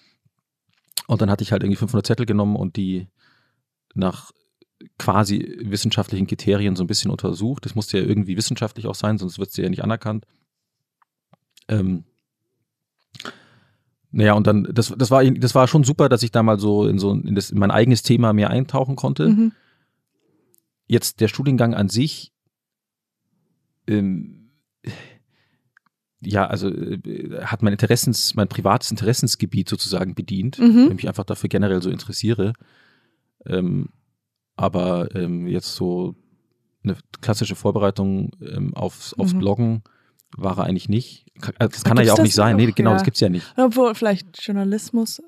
Und dann hatte ich halt irgendwie fünfhundert Zettel genommen und die nach quasi wissenschaftlichen Kriterien so ein bisschen untersucht. Das musste ja irgendwie wissenschaftlich auch sein, sonst wird es ja nicht anerkannt. Ähm, naja, und dann, das, das, war, das war schon super, dass ich da mal so in so in, das, in mein eigenes Thema mehr eintauchen konnte. Mhm. Jetzt der Studiengang an sich, ähm, ja, also äh, hat mein Interessens, mein privates Interessensgebiet sozusagen bedient, Mhm. weil ich mich einfach dafür generell so interessiere. Ähm, aber ähm, jetzt so eine klassische Vorbereitung ähm, aufs, aufs Mhm. Bloggen war er eigentlich nicht. Das Aber kann er ja gibt's auch das nicht sein. noch? Nee, genau, Ja. das gibt's ja nicht. Obwohl, vielleicht Journalismus.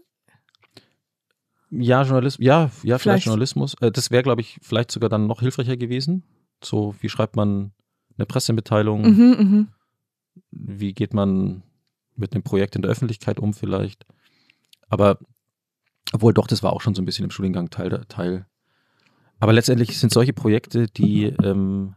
Ja, Journalismus, ja, ja, vielleicht, Vielleicht. Journalismus. Äh, das wäre, glaube ich, vielleicht sogar dann noch hilfreicher gewesen. So, wie schreibt man eine Pressemitteilung? Mhm, mhm. Wie geht man mit einem Projekt in der Öffentlichkeit um vielleicht? Aber, obwohl doch, das war auch schon so ein bisschen im Studiengang Teil. Teil. Aber letztendlich sind solche Projekte, die, ähm,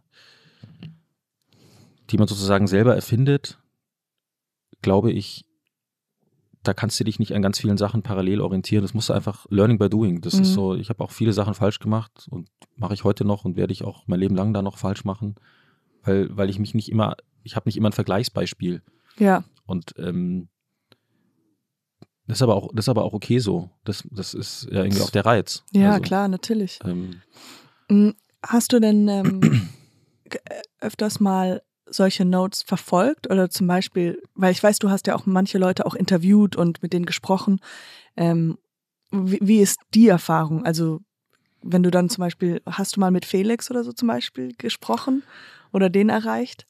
die man sozusagen selber erfindet, glaube ich, da kannst du dich nicht an ganz vielen Sachen parallel orientieren. Das musst du einfach Learning by Doing. Das Mhm. ist so, ich habe auch viele Sachen falsch gemacht und mache ich heute noch und werde ich auch mein Leben lang da noch falsch machen, weil, weil ich mich nicht immer, ich habe nicht immer ein Vergleichsbeispiel. Ja. Und ähm, das ist aber auch, das ist aber auch okay so. Das, das ist ja irgendwie auch der Reiz. Ja, Also, klar, natürlich. Ähm, Mhm. Hast du denn ähm, ge- öfters mal solche Notes verfolgt oder zum Beispiel, weil ich weiß, du hast ja auch manche Leute auch interviewt und mit denen gesprochen. Ähm, wie, wie ist die Erfahrung? Also wenn du dann zum Beispiel, hast du mal mit Felix oder so zum Beispiel gesprochen oder den erreicht?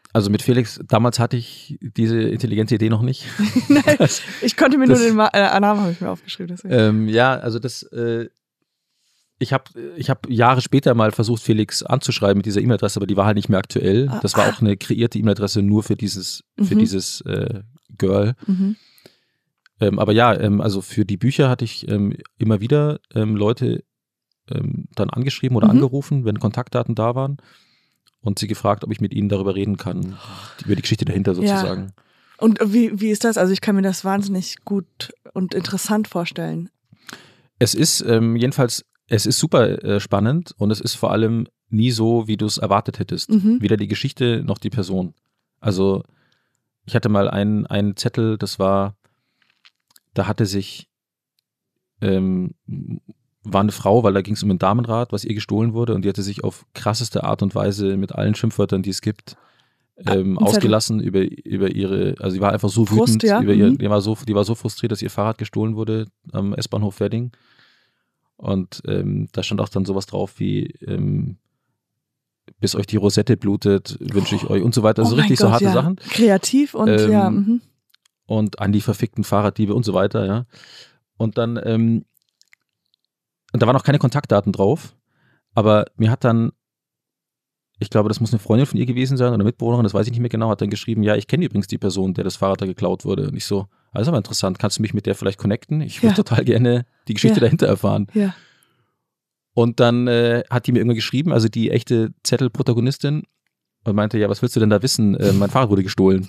Also mit Felix, damals hatte ich diese intelligente Idee noch nicht. Nein, ich konnte mir das, nur den Ma- äh, Namen habe ich mir aufgeschrieben. Ähm, ja, also das, äh, ich habe ich hab Jahre später mal versucht, Felix anzuschreiben mit dieser E-Mail-Adresse, aber die war halt nicht mehr aktuell. Das war auch eine kreierte E-Mail-Adresse nur für dieses, für Mhm. dieses äh, Girl. Mhm. Ähm, aber ja, ähm, also für die Bücher hatte ich ähm, immer wieder ähm, Leute ähm, dann angeschrieben oder Mhm. angerufen, wenn Kontaktdaten da waren. Und sie gefragt, ob ich mit ihnen darüber reden kann, über die Geschichte dahinter sozusagen. Ja. Und wie, wie ist das? Also ich kann mir das wahnsinnig gut und interessant vorstellen. Es ist ähm, jedenfalls, es ist super äh, spannend und es ist vor allem nie so, wie du es erwartet hättest. Mhm. Weder die Geschichte noch die Person. Also ich hatte mal einen, einen Zettel, das war, da hatte sich, ähm, war eine Frau, weil da ging es um ein Damenrad, was ihr gestohlen wurde und die hatte sich auf krasseste Art und Weise mit allen Schimpfwörtern, die es gibt, ähm, ein ausgelassen über, über ihre, also die war einfach so Frust, wütend, ja. über ihr, Mhm. die, war so, die war so frustriert, dass ihr Fahrrad gestohlen wurde am S-Bahnhof Wedding. Und ähm, da stand auch dann sowas drauf wie, ähm, bis euch die Rosette blutet, wünsche ich euch und so weiter. Also Oh mein richtig so Gott, harte ja. Sachen. Kreativ und Ähm, ja. Mhm. Und an die verfickten Fahrraddiebe und so weiter, ja. Und dann, ähm, und da waren auch keine Kontaktdaten drauf, aber mir hat dann, ich glaube, das muss eine Freundin von ihr gewesen sein oder eine Mitbewohnerin, das weiß ich nicht mehr genau, hat dann geschrieben, ja, ich kenne übrigens die Person, der das Fahrrad da geklaut wurde. Und ich so, das ist aber interessant, kannst du mich mit der vielleicht connecten? Ich würde Ja. total gerne die Geschichte Ja. dahinter erfahren. Ja. Und dann äh, hat die mir irgendwann geschrieben, also die echte Zettelprotagonistin, und meinte, ja, was willst du denn da wissen? Äh, mein Fahrrad wurde gestohlen.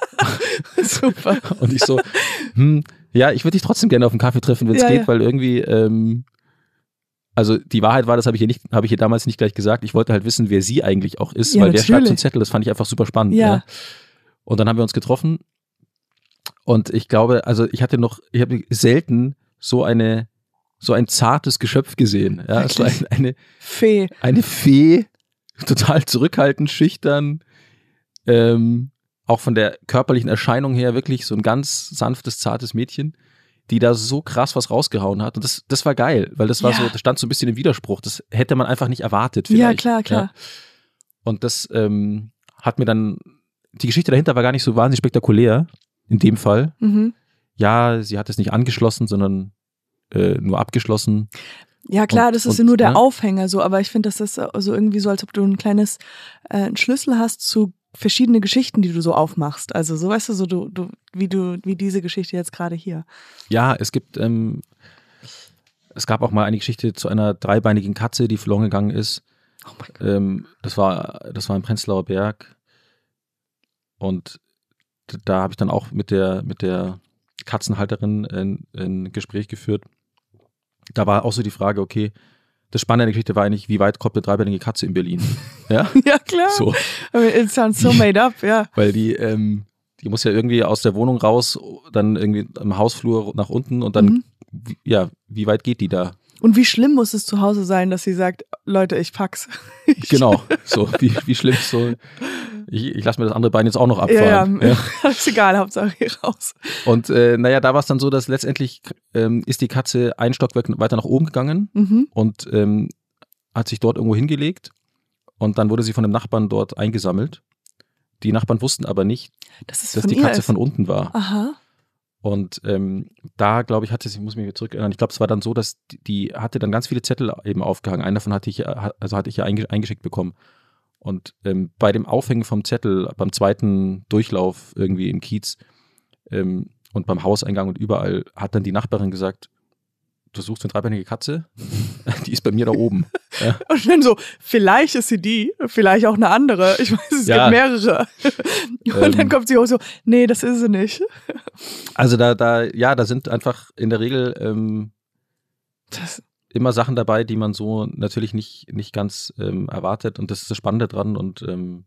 Super. Und ich so, hm, ja, ich würde dich trotzdem gerne auf einen Kaffee treffen, wenn es Ja, geht, ja. weil irgendwie, ähm, also die Wahrheit war, das habe ich ihr nicht, habe ich ihr damals nicht gleich gesagt. Ich wollte halt wissen, wer sie eigentlich auch ist, Ja, weil wer schreibt so einen natürlich. Zettel, das fand ich einfach super spannend. Ja. Ja. Und dann haben wir uns getroffen und ich glaube, also ich hatte noch, ich habe selten so eine, so ein zartes Geschöpf gesehen. Ja, so ein, eine, Fee. eine Fee, total zurückhaltend, schüchtern, ähm, auch von der körperlichen Erscheinung her wirklich so ein ganz sanftes, zartes Mädchen, die da so krass was rausgehauen hat. Und das, das war geil, weil das war Ja. so, das stand so ein bisschen im Widerspruch. Das hätte man einfach nicht erwartet Ja, vielleicht. klar, klar. Und das ähm, hat mir dann, die Geschichte dahinter war gar nicht so wahnsinnig spektakulär, in dem Fall. Mhm. Ja, sie hat es nicht angeschlossen, sondern äh, nur abgeschlossen. Ja, klar, Und- das ist und, nur der ne? Aufhänger so, aber ich finde, das ist so irgendwie so, als ob du ein kleines äh, einen Schlüssel hast zu verschiedene Geschichten, die du so aufmachst. Also so weißt du, so du, du, wie du, wie diese Geschichte jetzt gerade hier. Ja, es gibt, ähm, es gab auch mal eine Geschichte zu einer dreibeinigen Katze, die verloren gegangen ist. Oh mein Gott. Ähm, das war, das war im Prenzlauer Berg. Und d- da habe ich dann auch mit der, mit der Katzenhalterin ein, ein Gespräch geführt. Da war auch so die Frage, okay, das Spannende an der Geschichte war eigentlich, wie weit kommt eine dreibeinige Katze in Berlin? Ja, Ja, klar. so, I mean, it sounds so made up, ja. weil die, ähm, die muss ja irgendwie aus der Wohnung raus, dann irgendwie im Hausflur nach unten und dann, Mhm. wie- ja, wie weit geht die da? Und wie schlimm muss es zu Hause sein, dass sie sagt, Leute, ich pack's. Ich- Genau, so, wie, wie schlimm so, ich, ich lasse mir das andere Bein jetzt auch noch Ja, ja, abfahren. Ja. ist egal, Hauptsache hier raus. Und äh, naja, da war es dann so, dass letztendlich ähm, ist die Katze ein Stockwerk weiter nach oben gegangen Mhm. und ähm, hat sich dort irgendwo hingelegt und dann wurde sie von einem Nachbarn dort eingesammelt. Die Nachbarn wussten aber nicht, Das ist dass von die ihr Katze ist. von unten war. Aha. Und ähm, da, glaube ich, hatte sie, ich muss mich wieder zurückerinnern, ich glaube, es war dann so, dass die, die hatte dann ganz viele Zettel eben aufgehangen. Einen davon hatte ich, ja- also hatte ich ja einge- eingeschickt bekommen. Und ähm, bei dem Aufhängen vom Zettel, beim zweiten Durchlauf irgendwie im Kiez ähm, und beim Hauseingang und überall, hat dann die Nachbarin gesagt, du suchst eine dreibeinige Katze? Die ist bei mir da oben. Ja. Und dann so, vielleicht ist sie die, vielleicht auch eine andere. Ich weiß, es Ja. gibt mehrere. Und Ähm. dann kommt sie auch so, nee, das ist sie nicht. Also da, da, ja, da sind einfach in der Regel ähm, Das, immer Sachen dabei, die man so natürlich nicht, nicht ganz ähm, erwartet und das ist das Spannende dran und ähm,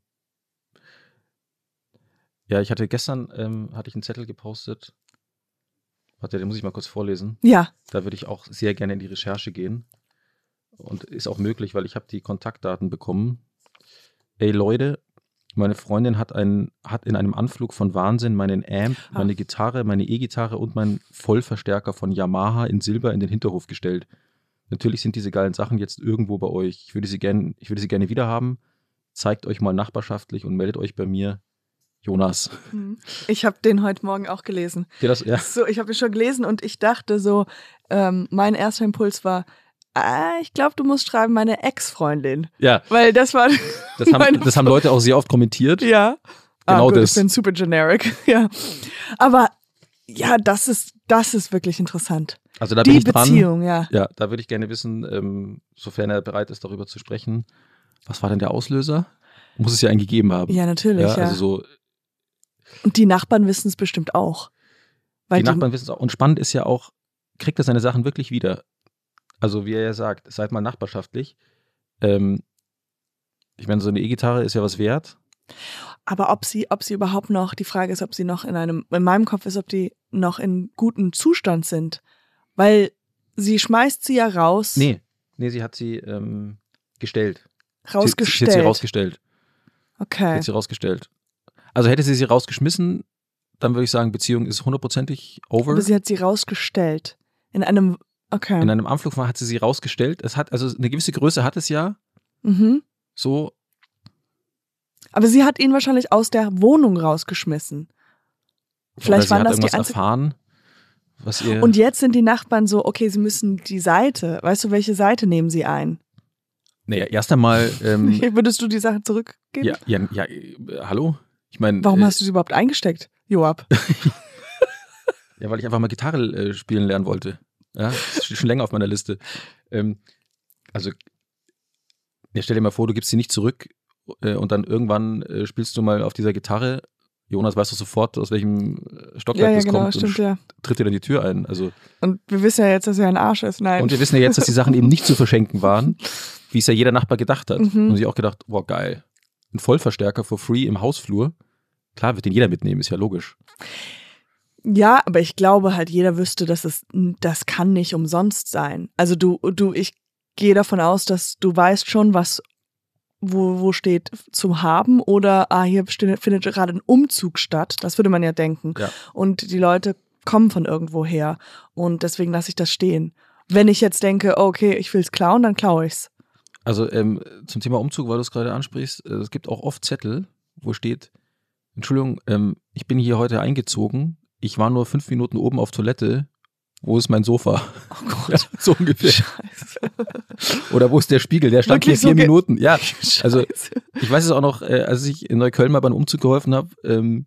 ja, ich hatte gestern, ähm, hatte ich einen Zettel gepostet, warte, den muss ich mal kurz vorlesen, ja, da würde ich auch sehr gerne in die Recherche gehen und ist auch möglich, weil ich habe die Kontaktdaten bekommen. Ey Leute, meine Freundin hat, einen, hat in einem Anflug von Wahnsinn meinen Amp, Ah. meine Gitarre, meine E-Gitarre und meinen Vollverstärker von Yamaha in Silber in den Hinterhof gestellt. Natürlich sind diese geilen Sachen jetzt irgendwo bei euch. Ich würde sie gerne, ich würde sie gerne wiederhaben. zeigt euch mal nachbarschaftlich und meldet euch bei mir. Jonas. Ich habe den heute Morgen auch gelesen. Ja, das, ja. So, ich habe ihn schon gelesen und ich dachte so, ähm, mein erster Impuls war, ah, ich glaube, du musst schreiben, meine Ex-Freundin. Ja. Weil das war. Das haben, das haben Leute auch sehr oft kommentiert. Ja. Genau ah, gut, das. Ich bin super generic. Ja. Aber ja, das ist, das ist wirklich interessant. Also da Die bin ich dran. Beziehung, ja. Ja, da würde ich gerne wissen, ähm, sofern er bereit ist, darüber zu sprechen. Was war denn der Auslöser? Muss es ja einen gegeben haben. Ja, natürlich. Ja, ja. also so. Und die Nachbarn wissen es bestimmt auch. Weil Die Nachbarn wissen es auch. Und spannend ist ja auch, kriegt er seine Sachen wirklich wieder? Also wie er ja sagt, seid mal nachbarschaftlich. Ähm, ich meine, so eine E-Gitarre ist ja was wert. Aber ob sie, ob sie überhaupt noch, die Frage ist, ob sie noch in einem, in meinem Kopf ist, ob die noch in gutem Zustand sind. Weil sie schmeißt sie ja raus. Nee, nee, sie hat sie ähm, gestellt. Rausgestellt. Sie, sie hat sie rausgestellt. Okay. Sie hat sie rausgestellt. Also hätte sie sie rausgeschmissen, dann würde ich sagen, Beziehung ist hundertprozentig over. Aber sie hat sie rausgestellt. In einem, okay. In einem Anflug hat sie sie rausgestellt. Es hat, also eine gewisse Größe hat es ja. Mhm. So. Aber sie hat ihn wahrscheinlich aus der Wohnung rausgeschmissen. Vielleicht Oder waren sie hat das die irgendwas einzigen. erfahren, was ihr. Und jetzt sind die Nachbarn so, okay, sie müssen die Seite, weißt du, welche Seite nehmen sie ein? Naja, erst einmal. Ähm, Würdest du die Sache zurückgeben? ja, ja, ja, äh, hallo? Ich meine. Warum äh, hast du sie überhaupt eingesteckt, Joab? Ja, weil ich einfach mal Gitarre äh, spielen lernen wollte. Ja, das steht schon länger auf meiner Liste. Ähm, also, ja, stell dir mal vor, du gibst sie nicht zurück äh, und dann irgendwann äh, spielst du mal auf dieser Gitarre. Jonas, weißt du sofort, aus welchem Stockwerk Ja, ja, das genau, kommt stimmt, und ja. tritt dir dann die Tür ein. Also, Und wir wissen ja jetzt, dass er ein Arsch ist. Nein. und wir wissen ja jetzt, dass die Sachen eben nicht zu verschenken waren, wie es ja jeder Nachbar gedacht hat. Mhm. Und sich auch gedacht, boah, geil. Ein Vollverstärker for free im Hausflur. Klar, wird den jeder mitnehmen, ist ja logisch. Ja, aber ich glaube halt, jeder wüsste, dass es, das kann nicht umsonst sein. Also du, du, ich gehe davon aus, dass du weißt schon, was, wo, wo steht zum Haben oder, ah, hier findet gerade ein Umzug statt. Das würde man ja denken. Ja. Und die Leute kommen von irgendwo her. Und deswegen lasse ich das stehen. Wenn ich jetzt denke, okay, ich will es klauen, dann klaue ich's. Also ähm, zum Thema Umzug, weil du es gerade ansprichst, äh, es gibt auch oft Zettel, wo steht, Entschuldigung, ähm, ich bin hier heute eingezogen, ich war nur fünf Minuten oben auf Toilette, wo ist mein Sofa? Oh Gott. Ja, so ungefähr. Scheiße. Oder wo ist der Spiegel? Der stand Wirklich hier vier so ge- Minuten. Ja, also Scheiße. ich weiß es auch noch, äh, als ich in Neukölln mal beim Umzug geholfen habe, ähm,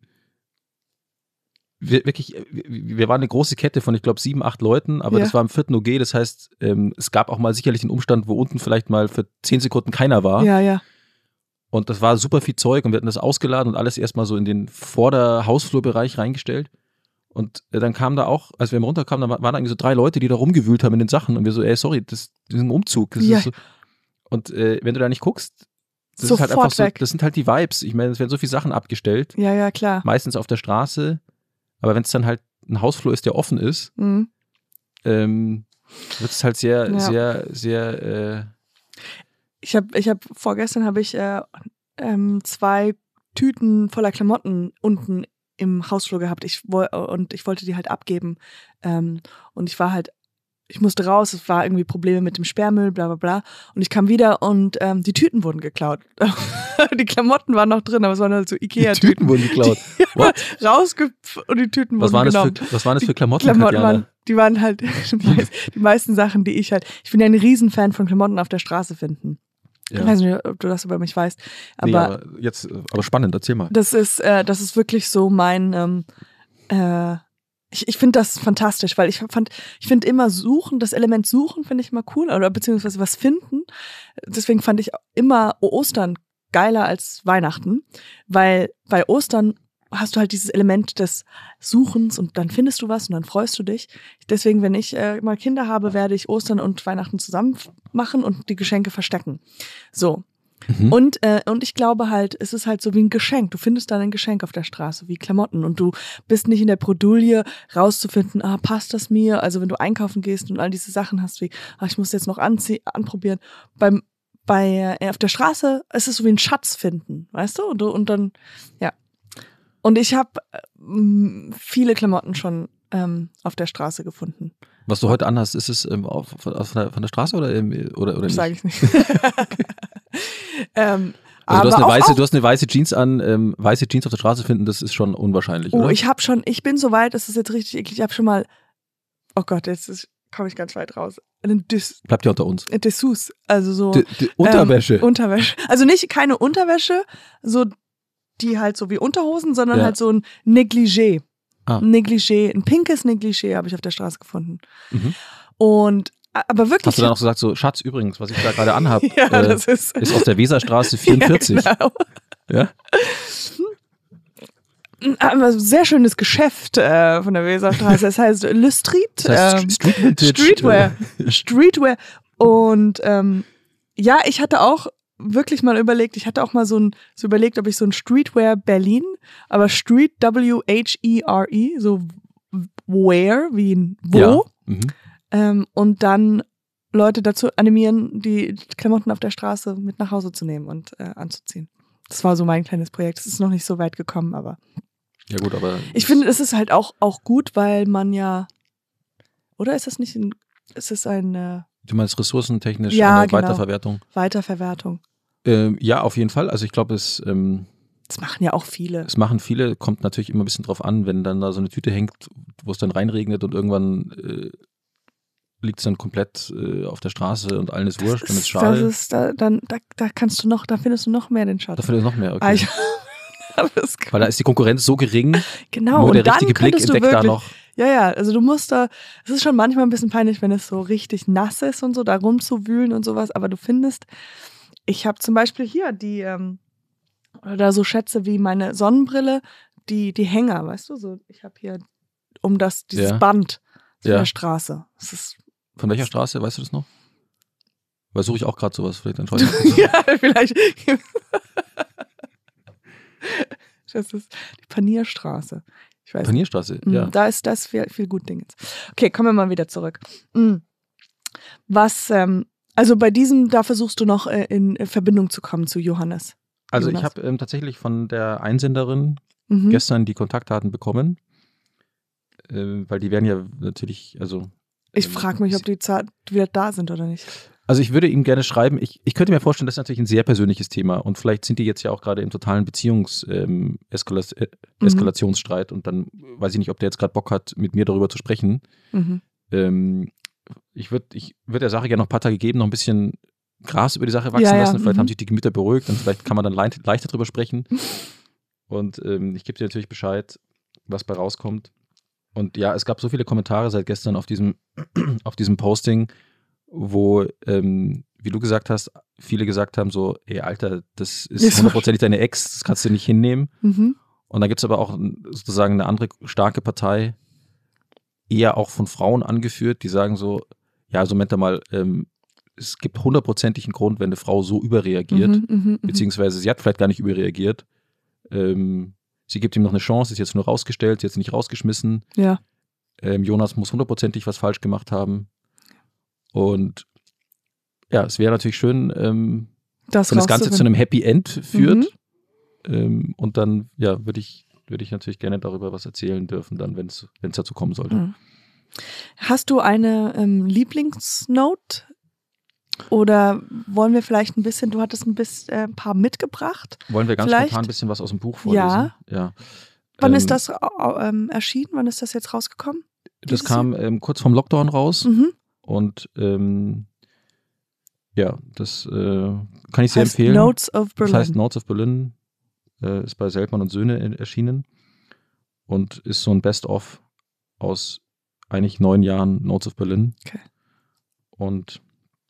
wir, wirklich, wir, wir waren eine große Kette von, ich glaube, sieben, acht Leuten, aber Ja. das war im vierten O G, das heißt, ähm, es gab auch mal sicherlich einen Umstand, wo unten vielleicht mal für zehn Sekunden keiner war. Ja, ja. Und das war super viel Zeug und wir hatten das ausgeladen und alles erstmal so in den Vorder-Hausflurbereich reingestellt. Und äh, dann kam da auch, als wir runterkamen, da waren da irgendwie so drei Leute, die da rumgewühlt haben in den Sachen. Und wir so, ey, sorry, das, das ist ein Umzug. Das Ja. ist so. Und äh, wenn du da nicht guckst, das Sofort ist halt einfach so, weg. das sind halt die Vibes. Ich meine, es werden so viele Sachen abgestellt, Ja, ja, klar. meistens auf der Straße. Aber wenn es dann halt ein Hausflur ist, der offen ist, Mhm. ähm, wird es halt sehr, Ja. sehr, sehr, äh, Ich habe, ich habe vorgestern habe ich äh, ähm, zwei Tüten voller Klamotten unten im Hausflur gehabt. Ich woll, und ich wollte die halt abgeben. Ähm, und ich war halt, ich musste raus. Es war irgendwie Probleme mit dem Sperrmüll, bla bla bla. Und ich kam wieder und ähm, die Tüten wurden geklaut. Die Klamotten waren noch drin, aber es waren halt so die Ikea-Tüten. Tüten wurden geklaut. What? Rausge und die Tüten Was wurden waren, das genommen. für, was waren das für Klamotten, Klamotten Katjana? waren, die waren halt die meisten Sachen, die ich halt, ich bin ja ein Riesenfan von Klamotten auf der Straße finden. Ja. Ich weiß nicht, ob du das über mich weißt, aber, Nee, aber jetzt, aber spannend, erzähl mal. das ist, äh, das ist wirklich so mein, ähm, äh, ich, ich finde das fantastisch, weil ich fand, ich finde immer suchen, das Element suchen finde ich immer cool, oder beziehungsweise was finden. Deswegen fand ich immer Ostern geiler als Weihnachten, weil bei Ostern hast du halt dieses Element des Suchens und dann findest du was und dann freust du dich. Deswegen, wenn ich äh, mal Kinder habe, werde ich Ostern und Weihnachten zusammen machen und die Geschenke verstecken. So. Mhm. Und, äh, und ich glaube halt, es ist halt so wie ein Geschenk. Du findest dann ein Geschenk auf der Straße, wie Klamotten. Und du bist nicht in der Bredouille, rauszufinden, ah, passt das mir? Also wenn du einkaufen gehst und all diese Sachen hast, wie, ah, ich muss jetzt noch anzie- anprobieren. Beim, bei, äh, auf der Straße ist es so wie ein Schatz finden, weißt du? Und, du- und dann, ja. Und ich habe ähm, viele Klamotten schon ähm, auf der Straße gefunden. Was du heute anhast, ist es ähm, auf, von, von, der, von der Straße oder, ähm, oder, oder Das nicht? sage ich nicht. ähm, Also du hast, Aber eine auch, weiße, auch, du hast eine weiße Jeans an, ähm, weiße Jeans auf der Straße finden, das ist schon unwahrscheinlich, oh, oder? ich habe schon, ich bin so weit, das ist jetzt richtig eklig, ich habe schon mal, oh Gott, jetzt ist- komme ich ganz weit raus. Einen Dess, Bleibt ja unter uns. Dessous, also so. D d Unterwäsche. Ähm, Unterwäsche. Also nicht keine Unterwäsche, so die halt so wie Unterhosen, sondern Ja. halt so ein Negligé. Ah. Ein Negligé, ein pinkes Negligé habe ich auf der Straße gefunden. Mhm. Und aber wirklich. Hast du dann auch gesagt, so, Schatz, übrigens, was ich da gerade anhabe, ja, äh, das ist, ist aus der Weserstraße vierundvierzig. Ja, genau. Ja? Aber sehr schönes Geschäft äh, von der Weserstraße. Es heißt Le Street. Das heißt ähm, Street Vintage. Streetwear. Streetwear. Und ähm, ja, ich hatte auch wirklich mal überlegt, ich hatte auch mal so ein, so überlegt, ob ich so ein Streetwear Berlin, aber Street W H E R E, so Wear, wie ein Wo. Ja. Mhm. Ähm, und dann Leute dazu animieren, die Klamotten auf der Straße mit nach Hause zu nehmen und äh, anzuziehen. Das war so mein kleines Projekt. Es ist noch nicht so weit gekommen, aber Ja gut, aber ich finde, es ist halt auch, auch gut, weil man ja, oder ist das nicht ein, ist es eine du meinst ressourcentechnisch Ja, eine genau. Weiterverwertung? Weiterverwertung? Ähm, ja, auf jeden Fall. Also ich glaube, es, ähm, Das machen ja auch viele. es machen viele, kommt natürlich immer ein bisschen drauf an, wenn dann da so eine Tüte hängt, wo es dann reinregnet und irgendwann äh, liegt es dann komplett äh, auf der Straße und allen ist wurscht, dann ist das schade. ist, da, dann, da, da kannst du noch, da findest du noch mehr den Schatz. Dafür ist noch mehr, okay. Ah, ich, das, Weil da ist die Konkurrenz so gering, genau, nur und der dann richtige Blick könntest du entdeckt da wirklich, noch. ja, ja, also du musst da, es ist schon manchmal ein bisschen peinlich, wenn es so richtig nass ist und so, da rumzuwühlen und sowas, aber du findest, ich habe zum Beispiel hier die, ähm, oder so Schätze wie meine Sonnenbrille, die, die Hänger, weißt du, so, ich habe hier um das, dieses Ja. Band von Ja. der Straße. Das ist, Von welcher Straße, weißt du das noch? Weil suche ich auch gerade sowas, vielleicht dann schaue ich mal. ja, vielleicht. Das ist die Panierstraße. Ich weiß nicht. Panierstraße, Mm, ja. Da ist das viel, viel gut Dingens. Okay, kommen wir mal wieder zurück. Mm. Was, ähm, also bei diesem, da versuchst du noch äh, in Verbindung zu kommen zu Johannes. Also Jonas. ich habe ähm, tatsächlich von der Einsenderin Mhm. gestern die Kontaktdaten bekommen, äh, weil die werden ja natürlich, also Ich ähm, frage mich, ob die Zart wieder da sind oder nicht. Also ich würde ihm gerne schreiben, ich, ich könnte mir vorstellen, das ist natürlich ein sehr persönliches Thema und vielleicht sind die jetzt ja auch gerade im totalen Beziehungs-Eskalationsstreit ähm, Mhm. und dann weiß ich nicht, ob der jetzt gerade Bock hat, mit mir darüber zu sprechen. Mhm. Ähm, ich würde ich würd der Sache gerne noch ein paar Tage geben, noch ein bisschen Gras über die Sache wachsen Ja, ja, lassen, vielleicht mhm. haben sich die Gemüter beruhigt und vielleicht kann man dann leicht, leichter drüber sprechen. Und ähm, ich gebe dir natürlich Bescheid, was bei rauskommt. Und ja, es gab so viele Kommentare seit gestern auf diesem, auf diesem Posting, wo, ähm, wie du gesagt hast, viele gesagt haben so, ey Alter, das ist Das war- hundertprozentig deine Ex, das kannst du nicht hinnehmen. Mhm. Und dann gibt es aber auch sozusagen eine andere starke Partei, eher auch von Frauen angeführt, die sagen so, ja, also Moment mal, ähm, es gibt hundertprozentig einen Grund, wenn eine Frau so überreagiert, Mhm, mhm, mhm. beziehungsweise sie hat vielleicht gar nicht überreagiert. Ähm, sie gibt ihm noch eine Chance, ist jetzt nur rausgestellt, ist jetzt nicht rausgeschmissen. Ja. Ähm, Jonas muss hundertprozentig was falsch gemacht haben. Und ja, es wäre natürlich schön, ähm, Das, wenn das Ganze zu einem Happy End führt. Mhm. Ähm, und dann, ja, würde ich, würde ich natürlich gerne darüber was erzählen dürfen, dann, wenn es dazu kommen sollte. Mhm. Hast du eine ähm, Lieblingsnote? Oder wollen wir vielleicht ein bisschen, du hattest ein bisschen, äh, ein paar mitgebracht. Wollen wir ganz Vielleicht? spontan ein bisschen was aus dem Buch vorlesen? Ja. ja. Wann Ähm, ist das äh, ähm, erschienen? Wann ist das jetzt rausgekommen? Das dieses kam ähm, kurz vorm Lockdown raus. Mhm. Und ähm, ja, das äh, kann ich sehr Heißt empfehlen. Notes of Berlin. Das heißt Notes of Berlin, äh, ist bei Seltmann und Söhne in- erschienen und ist so ein Best-of aus eigentlich neun Jahren Notes of Berlin. Okay. Und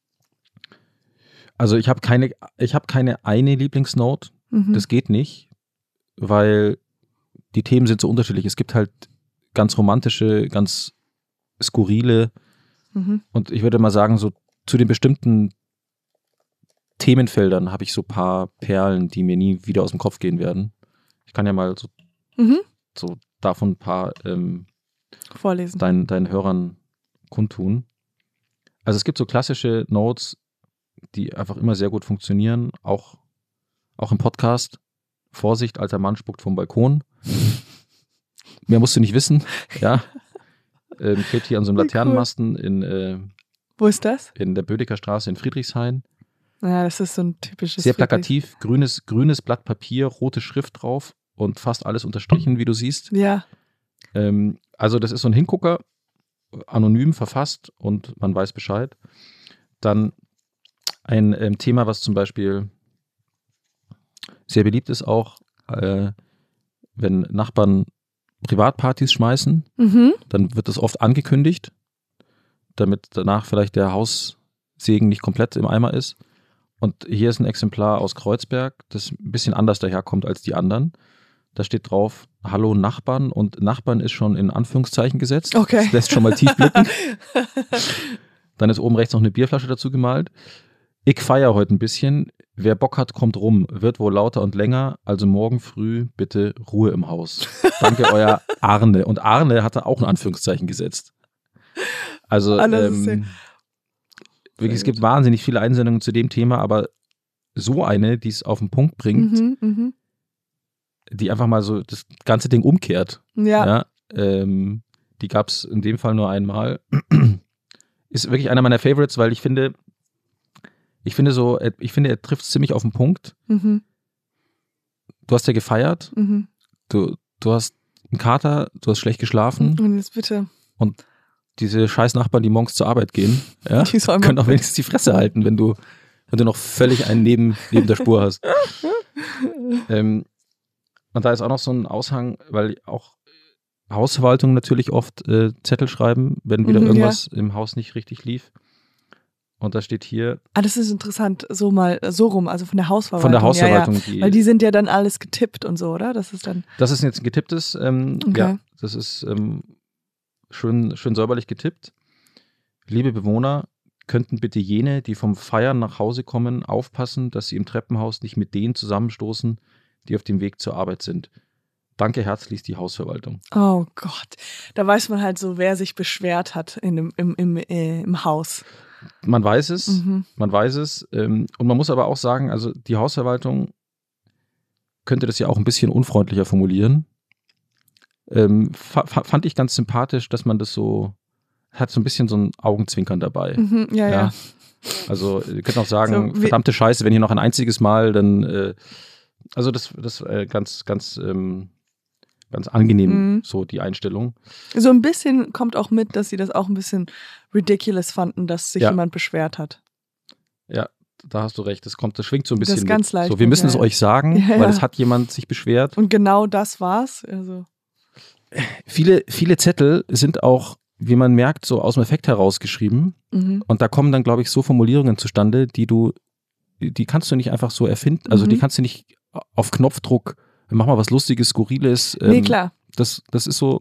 also ich habe keine, ich habe keine eine Lieblingsnote, Mhm. das geht nicht, weil die Themen sind so unterschiedlich. Es gibt halt ganz romantische, ganz skurrile Mhm. und ich würde mal sagen, so zu den bestimmten Themenfeldern habe ich so ein paar Perlen, die mir nie wieder aus dem Kopf gehen werden. Ich kann ja mal so, Mhm. so davon ein paar ähm, Vorlesen. deinen, deinen Hörern kundtun. Also es gibt so klassische Notes, die einfach immer sehr gut funktionieren, auch, auch im Podcast. Vorsicht, alter Mann spuckt vom Balkon. Mehr musst du nicht wissen, ja. Ähm, klebt hier an so einem Wie cool. Laternenmasten in, äh, Wo ist das? in der Bödecker Straße in Friedrichshain. Ja, das ist so ein typisches. Sehr plakativ, grünes, grünes Blatt Papier, rote Schrift drauf und fast alles unterstrichen, wie du siehst. Ja. Ähm, also das ist so ein Hingucker, anonym verfasst und man weiß Bescheid. Dann ein ähm, Thema, was zum Beispiel sehr beliebt ist auch, äh, wenn Nachbarn Privatpartys schmeißen, Mhm. dann wird das oft angekündigt, damit danach vielleicht der Haussegen nicht komplett im Eimer ist. Und hier ist ein Exemplar aus Kreuzberg, das ein bisschen anders daherkommt als die anderen. Da steht drauf, hallo Nachbarn, und Nachbarn ist schon in Anführungszeichen gesetzt. Okay. Das lässt schon mal tief blicken. Dann ist oben rechts noch eine Bierflasche dazu gemalt. Ich feiere heute ein bisschen. Wer Bock hat, kommt rum. Wird wohl lauter und länger. Also morgen früh bitte Ruhe im Haus. Danke, euer Arne. Und Arne hatte auch ein Anführungszeichen gesetzt. Also Alles ist ähm, wirklich, es gibt wahnsinnig viele Einsendungen zu dem Thema, aber so eine, die es auf den Punkt bringt, Mhm, mhm. die einfach mal so das ganze Ding umkehrt. Ja. Ja, ähm, die gab es in dem Fall nur einmal. Ist wirklich einer meiner Favorites, weil ich finde, ich finde so, ich finde, er trifft ziemlich auf den Punkt. Mhm, Du hast ja gefeiert, mhm. du, du hast einen Kater, du hast schlecht geschlafen Und jetzt bitte. und diese scheiß Nachbarn, die morgens zur Arbeit gehen, ja, Die sollen mal- können auch wenigstens die Fresse halten, wenn du, wenn du noch völlig einen neben, neben der Spur hast. ähm, und da ist auch noch so ein Aushang, weil auch Hausverwaltungen natürlich oft äh, Zettel schreiben, wenn wieder Mhm, irgendwas im Haus nicht richtig lief. Und da steht hier Ah, das ist interessant, so mal so rum, also von der Hausverwaltung. von der Hausverwaltung, Ja, ja. die, Weil die sind ja dann alles getippt und so, oder? Das ist dann. das ist jetzt ein getipptes, ähm, Okay. ja, das ist ähm, schön, schön säuberlich getippt. Liebe Bewohner, könnten bitte jene, die vom Feiern nach Hause kommen, aufpassen, dass sie im Treppenhaus nicht mit denen zusammenstoßen, die auf dem Weg zur Arbeit sind. Danke herzlichst, die Hausverwaltung. Oh Gott. Da weiß man halt so, wer sich beschwert hat in dem, im, im, äh, im Haus. Man weiß es, Mhm. man weiß es. Ähm, und man muss aber auch sagen, also die Hausverwaltung könnte das ja auch ein bisschen unfreundlicher formulieren. Ähm, fa- fa- fand ich ganz sympathisch, dass man das so, hat so ein bisschen so ein Augenzwinkern dabei. Mhm, ja, ja. Ja. Also ihr könnt auch sagen, So, wie- verdammte Scheiße, wenn hier noch ein einziges Mal, dann äh, also das das äh, ganz ganz ähm, ganz angenehm, Mhm. so die Einstellung. So ein bisschen kommt auch mit, dass sie das auch ein bisschen ridiculous fanden, dass sich Ja. jemand beschwert hat. Ja, da hast du recht. Das kommt, das schwingt so ein Das bisschen ist ganz mit. leicht So, wir mit, müssen ja, es ja. euch sagen, Ja, weil ja. es hat jemand sich beschwert. Und genau das war's. Also. Viele viele Zettel sind auch, wie man merkt, so aus dem Effekt herausgeschrieben. Mhm. Und da kommen dann, glaube ich, so Formulierungen zustande, die du, die kannst du nicht einfach so erfinden. Also Mhm. die kannst du nicht auf Knopfdruck, mach mal was Lustiges, Skurriles. Nee, ähm, klar. Das, das ist so,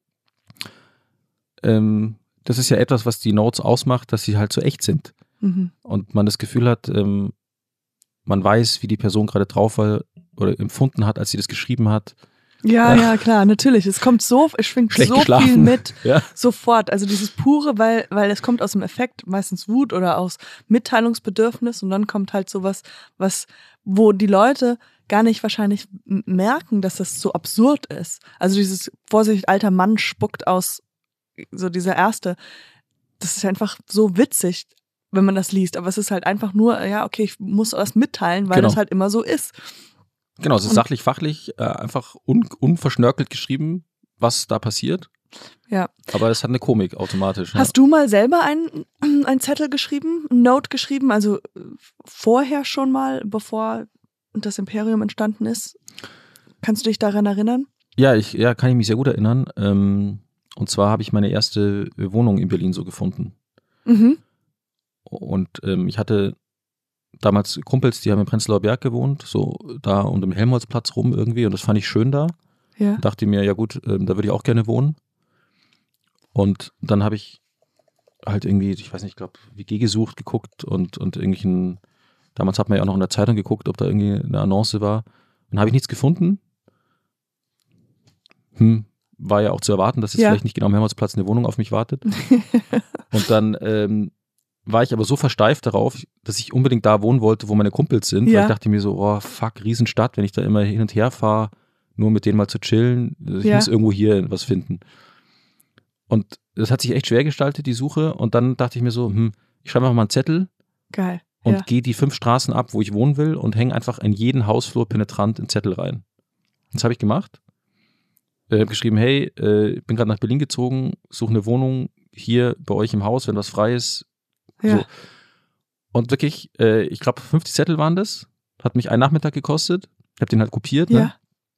ähm, das ist ja etwas, was die Notes ausmacht, dass sie halt so echt sind. Mhm. Und man das Gefühl hat, ähm, man weiß, wie die Person gerade drauf war oder empfunden hat, als sie das geschrieben hat. Ja, ja, klar, natürlich. Es kommt so, es schwingt Schlecht so viel geschlafen. mit. Ja. Sofort. Also dieses pure, weil, weil es kommt aus dem Effekt, meistens Wut oder aus Mitteilungsbedürfnis, und dann kommt halt sowas, was, wo die Leute gar nicht wahrscheinlich m- merken, dass das so absurd ist. Also dieses Vorsicht, alter Mann spuckt aus, so dieser erste, das ist einfach so witzig, wenn man das liest. Aber es ist halt einfach nur, ja, okay, ich muss das mitteilen, weil Genau. das halt immer so ist. Genau, es ist Und- sachlich, fachlich, äh, einfach un, unverschnörkelt geschrieben, was da passiert. Ja. Aber es hat eine Komik automatisch. Ja. Hast du mal selber einen, einen Zettel geschrieben, ein Note geschrieben, also äh, vorher schon mal, bevor das Imperium entstanden ist? Kannst du dich daran erinnern? Ja, ich, ja, kann ich mich sehr gut erinnern. Ähm, und zwar habe ich meine erste Wohnung in Berlin so gefunden. Mhm. Und ähm, ich hatte damals Kumpels, die haben im Prenzlauer Berg gewohnt, so da um den Helmholtzplatz rum irgendwie. Und das fand ich schön da. Ja. Dachte mir, ja gut, ähm, da würde ich auch gerne wohnen. Und dann habe ich halt irgendwie, ich weiß nicht, ich glaube, W G gesucht, geguckt und, und irgendwelchen, damals hat man ja auch noch in der Zeitung geguckt, ob da irgendwie eine Annonce war. Und habe ich nichts gefunden. Hm, war ja auch zu erwarten, dass jetzt Ja. vielleicht nicht genau am Helmholtzplatz eine Wohnung auf mich wartet. Und dann ähm, war ich aber so versteift darauf, dass ich unbedingt da wohnen wollte, wo meine Kumpels sind. Ja. Weil ich dachte mir so, oh fuck, Riesenstadt, wenn ich da immer hin und her fahre, nur mit denen mal zu chillen. Ich Ja. muss irgendwo hier was finden. Und das hat sich echt schwer gestaltet, die Suche. Und dann dachte ich mir so, hm, ich schreibe einfach mal einen Zettel. Geil. und Ja. gehe die fünf Straßen ab, wo ich wohnen will und hänge einfach in jeden Hausflur penetrant einen Zettel rein. Das habe ich gemacht. Ich habe geschrieben, hey, äh, ich bin gerade nach Berlin gezogen, suche eine Wohnung hier bei euch im Haus, wenn was frei ist. Ja. So. Und wirklich, äh, ich glaube fünfzig Zettel waren das. Hat mich einen Nachmittag gekostet. Ich habe den halt kopiert. Ja. Ne?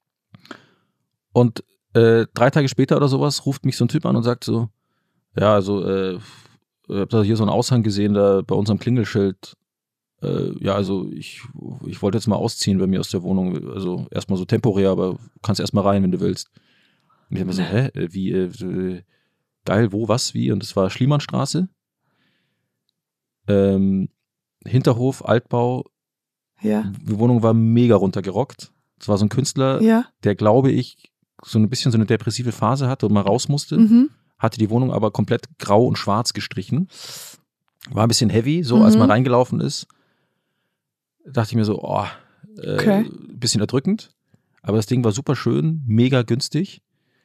Und äh, drei Tage später oder sowas ruft mich so ein Typ an und sagt so, ja, also äh, ich habe da hier so einen Aushang gesehen, da bei unserem Klingelschild. Äh, ja, also ich, ich wollte jetzt mal ausziehen bei mir aus der Wohnung. Also erstmal so temporär, aber du kannst erstmal rein, wenn du willst. Und ich habe mir so, hä, wie, äh, geil, wo, was, wie? Und das war Schliemannstraße. Ähm, Hinterhof, Altbau. Ja. Die Wohnung war mega runtergerockt. Es war so ein Künstler, Ja. der, glaube ich, so ein bisschen so eine depressive Phase hatte und mal raus musste. Mhm. Hatte die Wohnung aber komplett grau und schwarz gestrichen. War ein bisschen heavy, so Mhm. als man reingelaufen ist. Dachte ich mir so, oh, äh, Okay. bisschen erdrückend. Aber das Ding war super schön, mega günstig.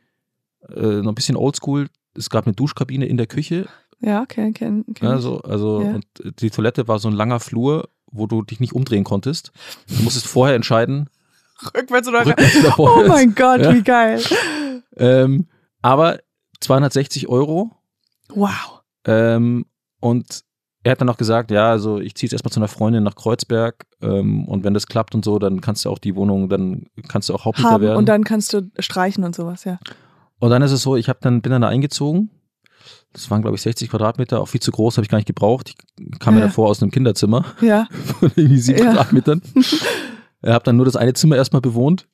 Äh, noch ein bisschen oldschool. Es gab eine Duschkabine in der Küche. Ja, okay, okay. okay. Ja, so, also, Ja. und die Toilette war so ein langer Flur, wo du dich nicht umdrehen konntest. Du musstest vorher entscheiden, Rückwärts oder rückwärts oder Oh vorwärts. mein Gott, Ja. wie geil. Ähm, aber zweihundertsechzig Euro. Wow. Ähm, und er hat dann noch gesagt, ja, also ich ziehe jetzt erstmal zu einer Freundin nach Kreuzberg ähm, und wenn das klappt und so, dann kannst du auch die Wohnung, dann kannst du auch Hauptmieter Haben werden. und dann kannst du streichen und sowas, ja. Und dann ist es so, ich hab dann, bin dann da eingezogen. Das waren, glaube ich, sechzig Quadratmeter, auch viel zu groß, habe ich gar nicht gebraucht. Ich kam mir Ja. davor aus einem Kinderzimmer Ja. von irgendwie sieben Ja. Quadratmetern. Ich habe dann nur das eine Zimmer erstmal bewohnt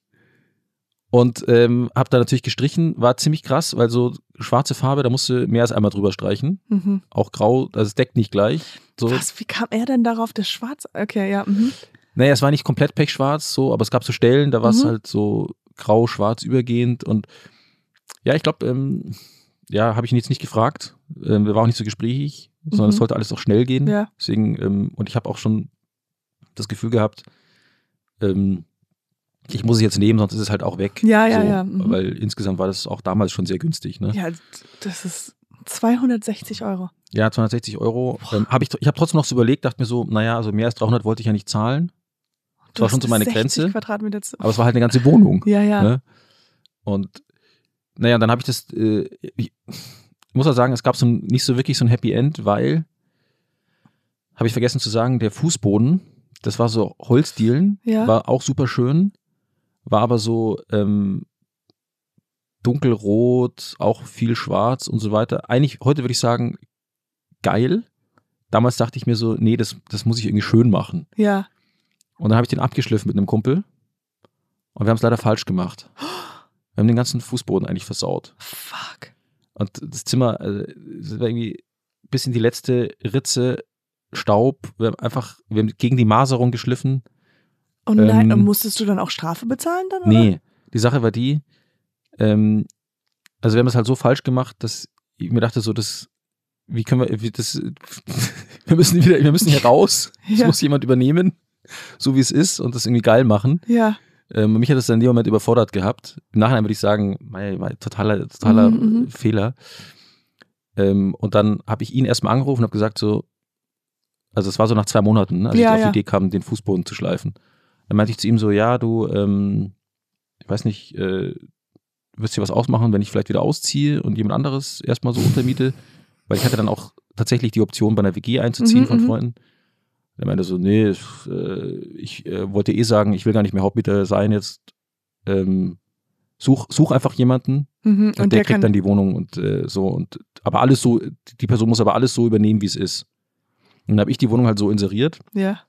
und ähm, habe da natürlich gestrichen. War ziemlich krass, weil so schwarze Farbe, da musst du mehr als einmal drüber streichen. Mhm. Auch grau, also es deckt nicht gleich. So. Was, wie kam er denn darauf, das Schwarz? Okay, ja. Mhm. Naja, es war nicht komplett pechschwarz, so, aber es gab so Stellen, da war es Mhm. halt so grau-schwarz übergehend und ja, ich glaube, ähm, ja, habe ich ihn jetzt nicht gefragt. Ähm, wir waren auch nicht so gesprächig, sondern Mhm. es sollte alles auch schnell gehen. Ja. Deswegen, ähm, und ich habe auch schon das Gefühl gehabt, ähm, ich muss es jetzt nehmen, sonst ist es halt auch weg. Ja, ja, so, ja, mhm. Weil insgesamt war das auch damals schon sehr günstig. Ne? Ja, das ist zweihundertsechzig Euro. Ja, zweihundertsechzig Euro. Ähm, hab ich ich habe trotzdem noch so überlegt, dachte mir so, naja, also mehr als dreihundert wollte ich ja nicht zahlen. Du war schon hast so meine sechzig Grenze. Quadratmeter zu Aber es war halt eine ganze Wohnung. Ja, ja. Ne? Und naja, dann habe ich das, äh, ich muss auch sagen, es gab so ein, nicht so wirklich so ein Happy End, weil, habe ich vergessen zu sagen, der Fußboden, das war so Holzdielen, Ja. war auch super schön, war aber so ähm, dunkelrot, auch viel schwarz und so weiter. Eigentlich, heute würde ich sagen, geil. Damals dachte ich mir so, nee, das, das muss ich irgendwie schön machen. Ja. Und dann habe ich den abgeschliffen mit einem Kumpel und wir haben es leider falsch gemacht. Wir haben den ganzen Fußboden eigentlich versaut. Fuck. Und das Zimmer, also, das war irgendwie bis in die letzte Ritze Staub. Wir haben einfach, wir haben gegen die Maserung geschliffen. Oh nein, Ähm, und musstest du dann auch Strafe bezahlen dann? Oder? Nee, die Sache war die, ähm, also wir haben es halt so falsch gemacht, dass ich mir dachte so, das, wie können wir, wie das, wir müssen wieder, wir müssen hier raus. Das Ja. muss jemand übernehmen, so wie es ist und das irgendwie geil machen. Ja. Ähm, mich hat das dann in dem Moment überfordert gehabt. Im Nachhinein würde ich sagen, mein, mein totaler, totaler Mhm, mhm. Fehler. Ähm, und dann habe ich ihn erstmal angerufen und habe gesagt so, also es war so nach zwei Monaten, ne, als Ja, ich auf ja. die Idee kam, den Fußboden zu schleifen. Dann meinte ich zu ihm so, ja, du, ähm, ich weiß nicht, äh, wirst dir was ausmachen, wenn ich vielleicht wieder ausziehe und jemand anderes erstmal so untermiete? Weil ich hatte dann auch tatsächlich die Option, bei einer W G einzuziehen Mhm, von mhm. Freunden. Er meinte so, nee, äh, ich äh, wollte eh sagen, ich will gar nicht mehr Hauptmieter sein jetzt. Ähm, such, such einfach jemanden Mhm. und, Und der, der kriegt kann. dann die Wohnung und äh, so. Und aber alles so, die Person muss aber alles so übernehmen, wie es ist. Und dann habe ich die Wohnung halt so inseriert. Ja.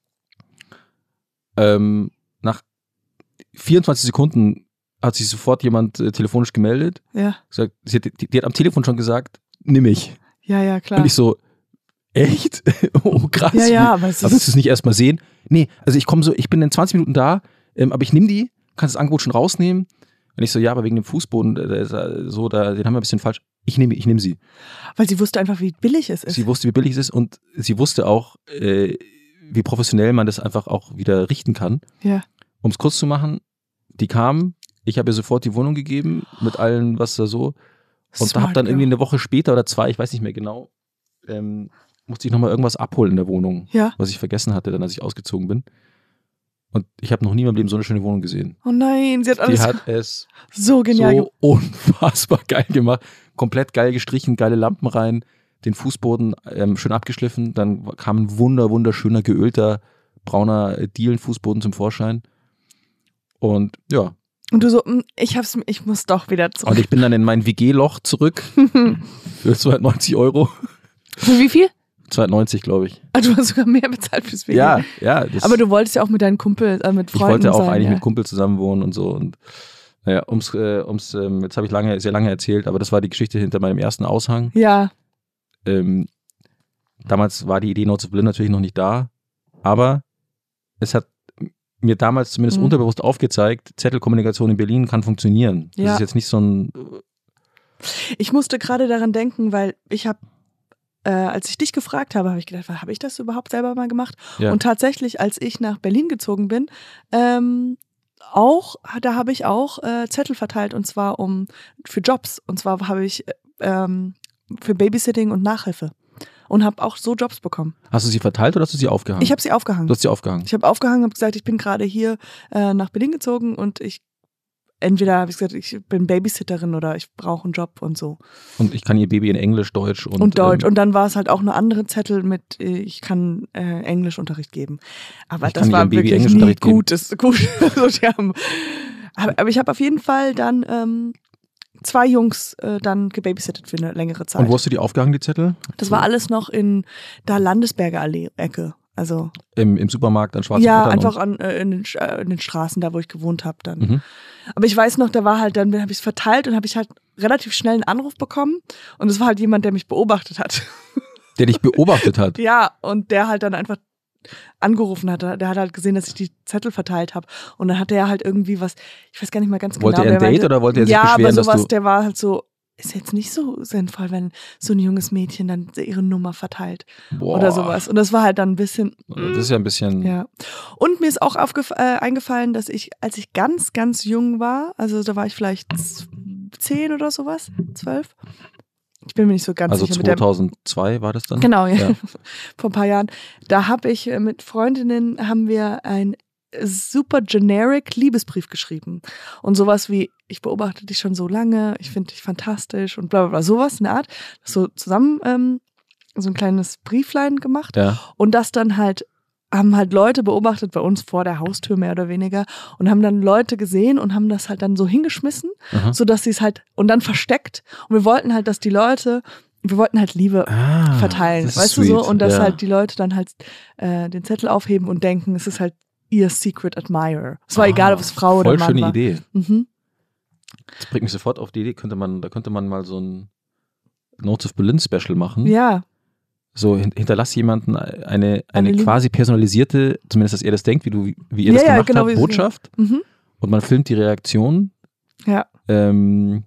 Ähm, nach vierundzwanzig Sekunden hat sich sofort jemand äh, telefonisch gemeldet. Ja. Gesagt, sie hat, die, die hat am Telefon schon gesagt, nimm mich. Ja, ja, klar. Und ich so, echt? Oh, krass. Ja, ja, aber es Aber willst du ist. es nicht erstmal sehen? Nee, also ich komme so, ich bin in zwanzig Minuten da, ähm, aber ich nehme die, kannst das Angebot schon rausnehmen. Und ich so, ja, aber wegen dem Fußboden, äh, der ist, äh, so, da, den haben wir ein bisschen falsch. Ich nehme ich nehm sie. Weil sie wusste einfach, wie billig es ist. Sie wusste, wie billig es ist und sie wusste auch, äh, wie professionell man das einfach auch wieder richten kann. Ja. Um es kurz zu machen, die kamen, ich habe ihr sofort die Wohnung gegeben, mit allem, was da so. Und Smart habe dann irgendwie girl. eine Woche später oder zwei, ich weiß nicht mehr genau, ähm, musste ich nochmal irgendwas abholen in der Wohnung, Ja. was ich vergessen hatte, dann als ich ausgezogen bin. Und ich habe noch nie in meinem Leben so eine schöne Wohnung gesehen. Oh nein, sie hat Die alles hat es so genial gemacht. so unfassbar geil gemacht. Komplett geil gestrichen, geile Lampen rein, den Fußboden ähm, schön abgeschliffen. Dann kam ein wunder, wunderschöner, geölter, brauner Dielenfußboden zum Vorschein. Und ja. Und du so, mm, ich hab's, ich muss doch wieder zurück. Und ich bin dann in mein W G-Loch zurück für zweihundertneunzig Euro. Für wie viel? zweihundertneunzig, glaube ich. Ah, du hast sogar mehr bezahlt fürs W G. Ja, ja. Das, Aber du wolltest ja auch mit deinen Kumpel, äh, mit ich Freunden wollte auch sein, eigentlich ja. mit Kumpel zusammen wohnen und so. Und naja, ums, äh, ums ähm, jetzt habe ich lange, sehr lange erzählt, aber das war die Geschichte hinter meinem ersten Aushang. Ja. Ähm, damals war die Idee Notes of Berlin natürlich noch nicht da, aber es hat mir damals zumindest Mhm. unterbewusst aufgezeigt, Zettelkommunikation in Berlin kann funktionieren. Das Ja. ist jetzt nicht so ein, Ich musste gerade daran denken, weil ich habe, äh, als ich dich gefragt habe, habe ich gedacht, habe ich das überhaupt selber mal gemacht? ja. Und tatsächlich, als ich nach Berlin gezogen bin, ähm, auch, da habe ich auch äh, Zettel verteilt und zwar um für Jobs. Und zwar habe ich äh, ähm, für Babysitting und Nachhilfe und habe auch so Jobs bekommen. Hast du sie verteilt oder hast du sie aufgehangen? Ich habe sie aufgehangen. Du hast sie aufgehangen. Ich habe aufgehangen, habe gesagt, ich bin gerade hier äh, nach Berlin gezogen und ich entweder habe ich gesagt, ich bin Babysitterin oder ich brauche einen Job und so. Und ich kann ihr Baby in Englisch, Deutsch und, Und, Deutsch. Ähm, Und dann war es halt auch eine andere Zettel mit, äh, ich kann äh, Englischunterricht geben. Aber Ich das kann war ihrem Baby wirklich nie Englischunterricht geben. gut. Das, gut. Also, die haben, aber, aber ich habe auf jeden Fall dann ähm, zwei Jungs äh, dann gebabysittet für eine längere Zeit. und wo hast du die aufgehangen, die Zettel? Das war alles noch in der Landesberger Allee-Ecke. Also Im, im Supermarkt an Schwarze ja, Brettern einfach und, an, äh, in, den, Sch- äh, in den Straßen, da wo ich gewohnt habe dann. Mhm. Aber ich weiß noch, da war halt, dann habe ich es verteilt und habe ich halt relativ schnell einen Anruf bekommen. Und es war halt jemand, der mich beobachtet hat. der dich beobachtet hat. Ja, und der halt dann einfach angerufen hat. Der hat halt gesehen, dass ich die Zettel verteilt habe. Und dann hatte er halt irgendwie was, ich weiß gar nicht mehr ganz Wollte genau. er ein der Date oder wollte er sich ja, beschweren, aber dass sowas, du- der war halt so, ist jetzt nicht so sinnvoll, wenn so ein junges Mädchen dann ihre Nummer verteilt Boah. oder sowas. Und das war halt dann ein bisschen, Das ist ja ein bisschen. ja. Und mir ist auch aufgef- äh, eingefallen, dass ich, als ich ganz, ganz jung war, also da war ich vielleicht z- zehn oder sowas, zwölf. Ich bin mir nicht so ganz Also sicher mit der. zweitausendzwei war das dann? Genau, ja. Ja. Vor ein paar Jahren. Da habe ich äh, mit Freundinnen haben wir ein super generic Liebesbrief geschrieben. Und sowas wie, ich beobachte dich schon so lange, ich finde dich fantastisch und bla bla bla. Sowas in der Art. So zusammen ähm, so ein kleines Brieflein gemacht. Ja. Und das dann halt, haben halt Leute beobachtet bei uns vor der Haustür mehr oder weniger und haben dann Leute gesehen und haben das halt dann so hingeschmissen, Aha. sodass sie es halt, und dann versteckt. Und wir wollten halt, dass die Leute, wir wollten halt Liebe Ah, verteilen, das ist weißt du so? sweet. Und dass Ja. halt die Leute dann halt äh, den Zettel aufheben und denken, es ist halt ihr Secret Admirer. Es war Ah, egal, ob es Frau oder voll Mann schöne war. Idee. Mhm. Das bringt mich sofort auf die Idee, könnte man, da könnte man mal so ein Notes of Berlin Special machen. Ja, So hin, hinterlass jemanden eine, eine, Eine Liebe- quasi personalisierte, zumindest dass er das denkt, wie du, wie ihr Ja, das ja, gemacht genau, habt, wie es- Botschaft. mhm. Und man filmt die Reaktion. ja. Ähm,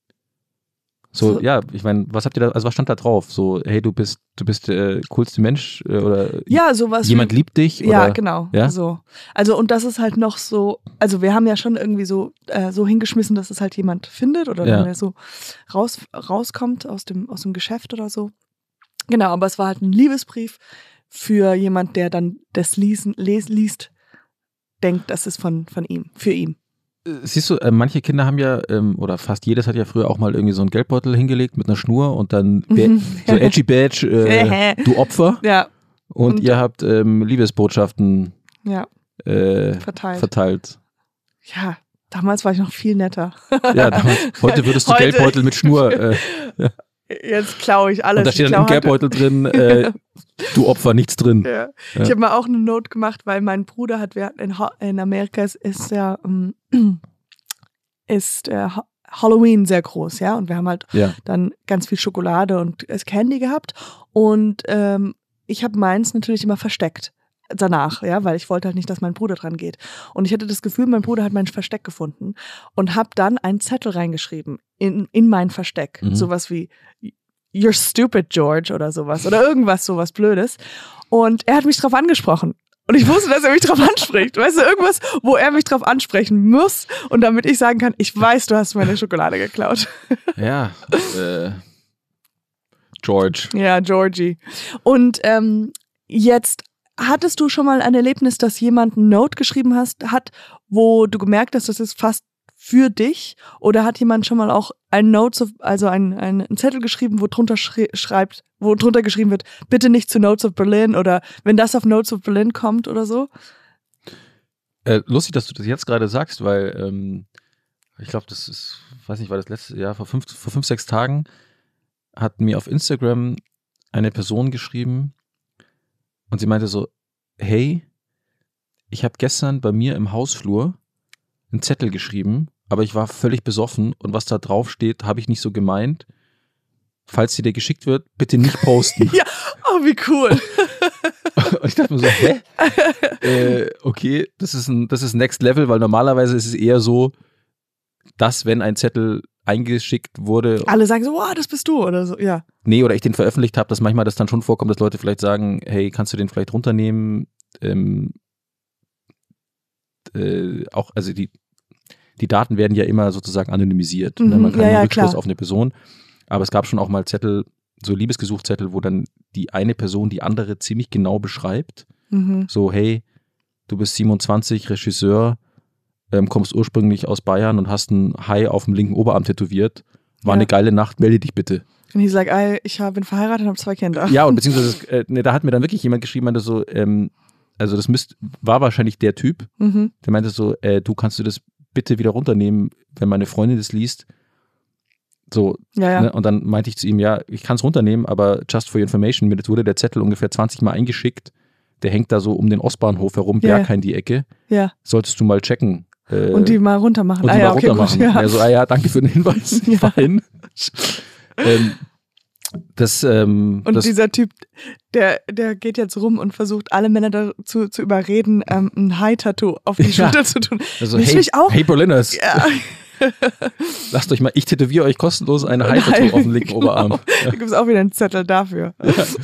so, So. ja, ich meine, was habt ihr da, also was stand da drauf? So, hey, du bist, du bist der coolste Mensch äh, oder Ja, sowas. jemand wie, liebt dich? Ja, oder? genau. Ja? So. Also, und das ist halt noch so, also wir haben ja schon irgendwie so, äh, so hingeschmissen, dass es halt jemand findet oder Ja. wenn er so raus, rauskommt aus dem, aus dem Geschäft oder so. Genau, aber es war halt ein Liebesbrief für jemand, der dann das Lesen, les, liest, denkt, das ist von, von ihm, für ihn. Siehst du, äh, manche Kinder haben ja, ähm, oder fast jedes hat ja früher auch mal irgendwie so einen Geldbeutel hingelegt mit einer Schnur und dann wer- Mhm. so edgy Badge, äh, du Opfer. Ja, Und, Und- ihr habt ähm, Liebesbotschaften ja, äh, verteilt. verteilt. Ja, damals war ich noch viel netter. Ja, damals, heute würdest du Heute- Geldbeutel mit Schnur. Äh, Jetzt klaue ich alles. und da steht Ich dann im klau halt- Geldbeutel drin, äh, du Opfer, nichts drin. Ja. Ja. Ich habe mal auch eine Note gemacht, weil mein Bruder hat, wir hatten in, Ha- in Amerika ist, ist ja ähm, ist äh, Ha- Halloween sehr groß, ja, und wir haben halt Ja. dann ganz viel Schokolade und äh, Candy gehabt und ähm, ich habe meins natürlich immer versteckt danach, ja, weil ich wollte halt nicht, dass mein Bruder dran geht. Und ich hatte das Gefühl, mein Bruder hat mein Versteck gefunden und habe dann einen Zettel reingeschrieben in, in mein Versteck. Mhm. Sowas wie You're stupid, George oder sowas oder irgendwas, sowas Blödes. Und er hat mich drauf angesprochen. Und ich wusste, dass er mich drauf anspricht. Weißt du, irgendwas, wo er mich drauf ansprechen muss und damit ich sagen kann, ich weiß, du hast meine Schokolade geklaut. Ja. Äh, George. Ja, Georgie. Und ähm, jetzt hattest du schon mal ein Erlebnis, dass jemand ein Note geschrieben hast, hat, wo du gemerkt hast, das ist fast für dich? Oder hat jemand schon mal auch ein Notes, of, also ein, ein, ein Zettel geschrieben, wo drunter schri- schreibt, wo drunter geschrieben wird, bitte nicht zu Notes of Berlin oder wenn das auf Notes of Berlin kommt oder so? Äh, lustig, dass du das jetzt gerade sagst, weil ähm, ich glaube, das ist, weiß nicht, war das letzte Jahr, vor fünf, vor fünf, sechs Tagen hat mir auf Instagram eine Person geschrieben und sie meinte so, hey, ich habe gestern bei mir im Hausflur einen Zettel geschrieben, aber ich war völlig besoffen und was da drauf steht, habe ich nicht so gemeint. Falls sie dir geschickt wird, bitte nicht posten. Ja, oh, wie cool. Und ich dachte mir so, hä? äh, okay, das ist ein, das ist Next Level, weil normalerweise ist es eher so, dass wenn ein Zettel eingeschickt wurde. Alle sagen so, wow, das bist du oder so, ja. Nee, oder ich den veröffentlicht habe, dass manchmal das dann schon vorkommt, dass Leute vielleicht sagen, hey, kannst du den vielleicht runternehmen? Ähm, äh, auch, also die, die Daten werden ja immer sozusagen anonymisiert. Mhm, ne? Man kann ja, einen ja, Rückschluss klar. auf eine Person. Aber es gab schon auch mal Zettel, so Liebesgesuchzettel, wo dann die eine Person die andere ziemlich genau beschreibt. Mhm. So, hey, du bist siebenundzwanzig, Regisseur, ähm, kommst ursprünglich aus Bayern und hast ein Hai auf dem linken Oberarm tätowiert. War Ja. eine geile Nacht, melde dich bitte. Und ich sage, ey, ich hab- bin verheiratet und habe zwei Kinder. Ja, und beziehungsweise, äh, ne, da hat mir dann wirklich jemand geschrieben, meinte so, ähm, also das müsst, war wahrscheinlich der Typ, Mhm. der meinte so, äh, du kannst du das bitte wieder runternehmen, wenn meine Freundin das liest. So, Ja, ja. ne? Und dann meinte ich zu ihm, ja, ich kann es runternehmen, aber just for your information, mir wurde der Zettel ungefähr zwanzig Mal eingeschickt. Der hängt da so um den Ostbahnhof herum, Ja, ja. Berghain die Ecke. Ja. Solltest du mal checken. Äh, Und die mal runter machen. und ah die ja, mal okay, runter machen. gut. Ja. Ja, so, ah ja, danke für den Hinweis. Ja. Fein. ähm, das, ähm, Und das, dieser Typ, der, der geht jetzt rum und versucht, alle Männer dazu zu überreden, ähm, ein Hai-Tattoo auf die Ja. Schulter zu tun. also, Willst du hey, mich auch? hey Berliners, Ja. lasst euch mal, ich tätowiere euch kostenlos ein Ein Hai-Tattoo Hai, auf dem linken genau. Oberarm. Da gibt es auch wieder einen Zettel dafür.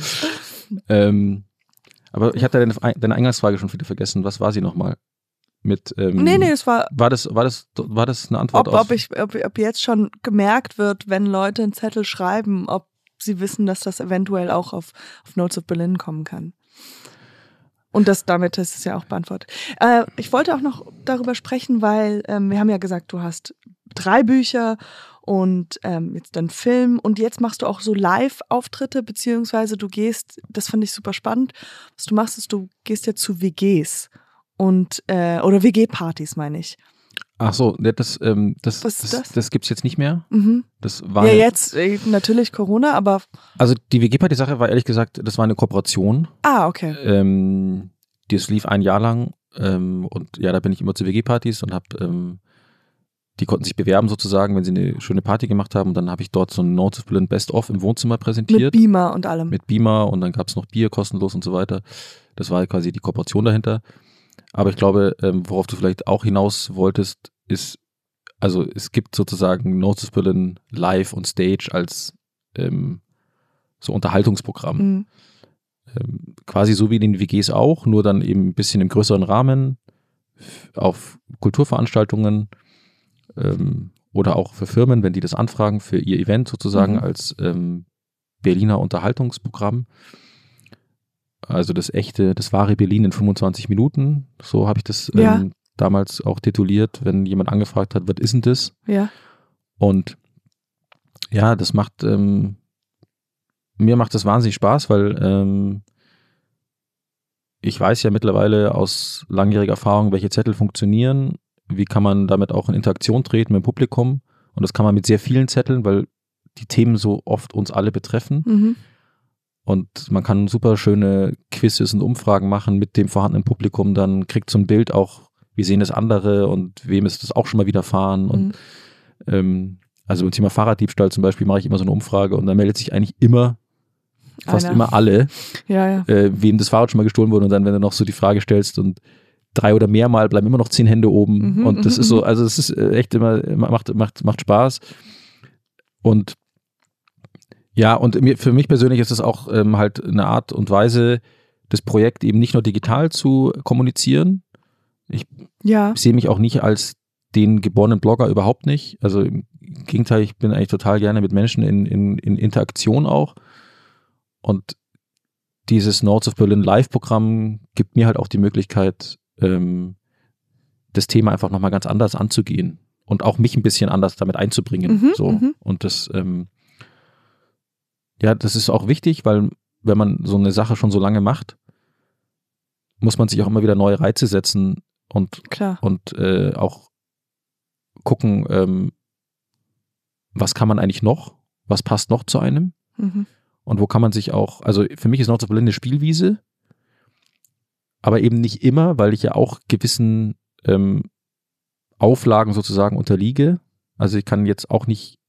ähm, aber ich hatte deine, deine Eingangsfrage schon wieder vergessen. Was war sie nochmal? Mit, ähm, Nee, nee, es war, War das, war das, war das eine Antwort ob, auf? ob, ich, ob, ob jetzt schon gemerkt wird, wenn Leute einen Zettel schreiben, ob sie wissen, dass das eventuell auch auf, auf Notes of Berlin kommen kann. Und das damit ist es ja auch beantwortet. Äh, ich wollte auch noch darüber sprechen, weil ähm, wir haben ja gesagt, du hast drei Bücher und ähm, jetzt dann Film und jetzt machst du auch so Live-Auftritte, beziehungsweise du gehst, das fand ich super spannend, was du machst, ist, du gehst ja zu W Gs und äh, oder W G-Partys, meine ich. Ach so, ne, das, ähm, das, Was ist das, das? das gibt's jetzt nicht mehr. Mhm. Das war Ja, eine- jetzt äh, natürlich Corona, aber Also die W G-Party-Sache war ehrlich gesagt, das war eine Kooperation. ah, okay. Ähm, das lief ein Jahr lang ähm, und ja, da bin ich immer zu W G-Partys und habe, ähm, die konnten sich bewerben sozusagen, wenn sie eine schöne Party gemacht haben und dann habe ich dort so ein Notes of Berlin Best-of im Wohnzimmer Mit präsentiert. Beamer und allem. Mit Beamer und dann gab es noch Bier kostenlos und so weiter. Das war quasi die Kooperation dahinter. Aber ich glaube, ähm, worauf du vielleicht auch hinaus wolltest, ist, also es gibt sozusagen Notes of Berlin live und Stage als ähm, so Unterhaltungsprogramm. Mhm. Ähm, quasi so wie in den W Gs auch, nur dann eben ein bisschen im größeren Rahmen f- auf Kulturveranstaltungen ähm, oder auch für Firmen, wenn die das anfragen, für ihr Event sozusagen Mhm. als ähm, Berliner Unterhaltungsprogramm. Also das echte, das wahre Berlin in fünfundzwanzig Minuten. So habe ich das ähm, Ja. damals auch tituliert, wenn jemand angefragt hat, was ist denn das? Ja. Und ja, das macht, ähm, mir macht das wahnsinnig Spaß, weil ähm, ich weiß ja mittlerweile aus langjähriger Erfahrung, welche Zettel funktionieren, wie kann man damit auch in Interaktion treten mit dem Publikum. Und das kann man mit sehr vielen Zetteln, weil die Themen so oft uns alle betreffen. Mhm. Und man kann super schöne Quizzes und Umfragen machen mit dem vorhandenen Publikum. Dann kriegt so ein Bild auch, wie sehen das andere und wem ist das auch schon mal widerfahren. Und Mhm. ähm, also beim Thema Fahrraddiebstahl zum Beispiel mache ich immer so eine Umfrage und da meldet sich eigentlich immer, fast Einer. immer alle, Ja, ja. äh, wem das Fahrrad schon mal gestohlen wurde. Und dann, wenn du noch so die Frage stellst und drei oder mehr Mal bleiben immer noch zehn Hände oben. Mhm, und das mhm, ist so, mhm. also es ist äh, echt immer, macht, macht, macht Spaß. Und ja, und mir, für mich persönlich ist es auch ähm, halt eine Art und Weise, das Projekt eben nicht nur digital zu kommunizieren. Ja. Ich sehe mich auch nicht als den geborenen Blogger, überhaupt nicht. Also im Gegenteil, ich bin eigentlich total gerne mit Menschen in, in, in Interaktion auch. und dieses Notes of Berlin Live-Programm gibt mir halt auch die Möglichkeit, ähm, das Thema einfach nochmal ganz anders anzugehen und auch mich ein bisschen anders damit einzubringen. Mhm, so. mhm. Und das, ähm, ja, das ist auch wichtig, weil wenn man so eine Sache schon so lange macht, muss man sich auch immer wieder neue Reize setzen und, Klar. und äh, auch gucken, ähm, was kann man eigentlich noch, was passt noch zu einem Mhm. und wo kann man sich auch, also für mich ist Notes of Berlin eine Spielwiese, aber eben nicht immer, weil ich ja auch gewissen ähm, Auflagen sozusagen unterliege. Also ich kann jetzt auch nicht,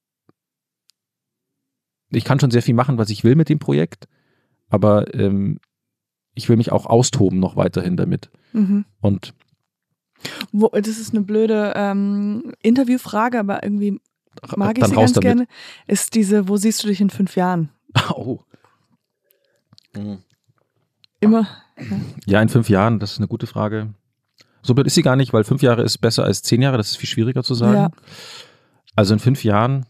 ich kann schon sehr viel machen, was ich will mit dem Projekt, aber ähm, ich will mich auch austoben noch weiterhin damit. Mhm. Und Wo, das ist eine blöde ähm, Interviewfrage, aber irgendwie mag ich dann sie raus ganz damit. gerne. Ist diese, wo siehst du dich in fünf Jahren? Oh. Mhm. Immer. Ja, in fünf Jahren, das ist eine gute Frage. So blöd ist sie gar nicht, weil fünf Jahre ist besser als zehn Jahre, das ist viel schwieriger zu sagen. Ja. Also in fünf Jahren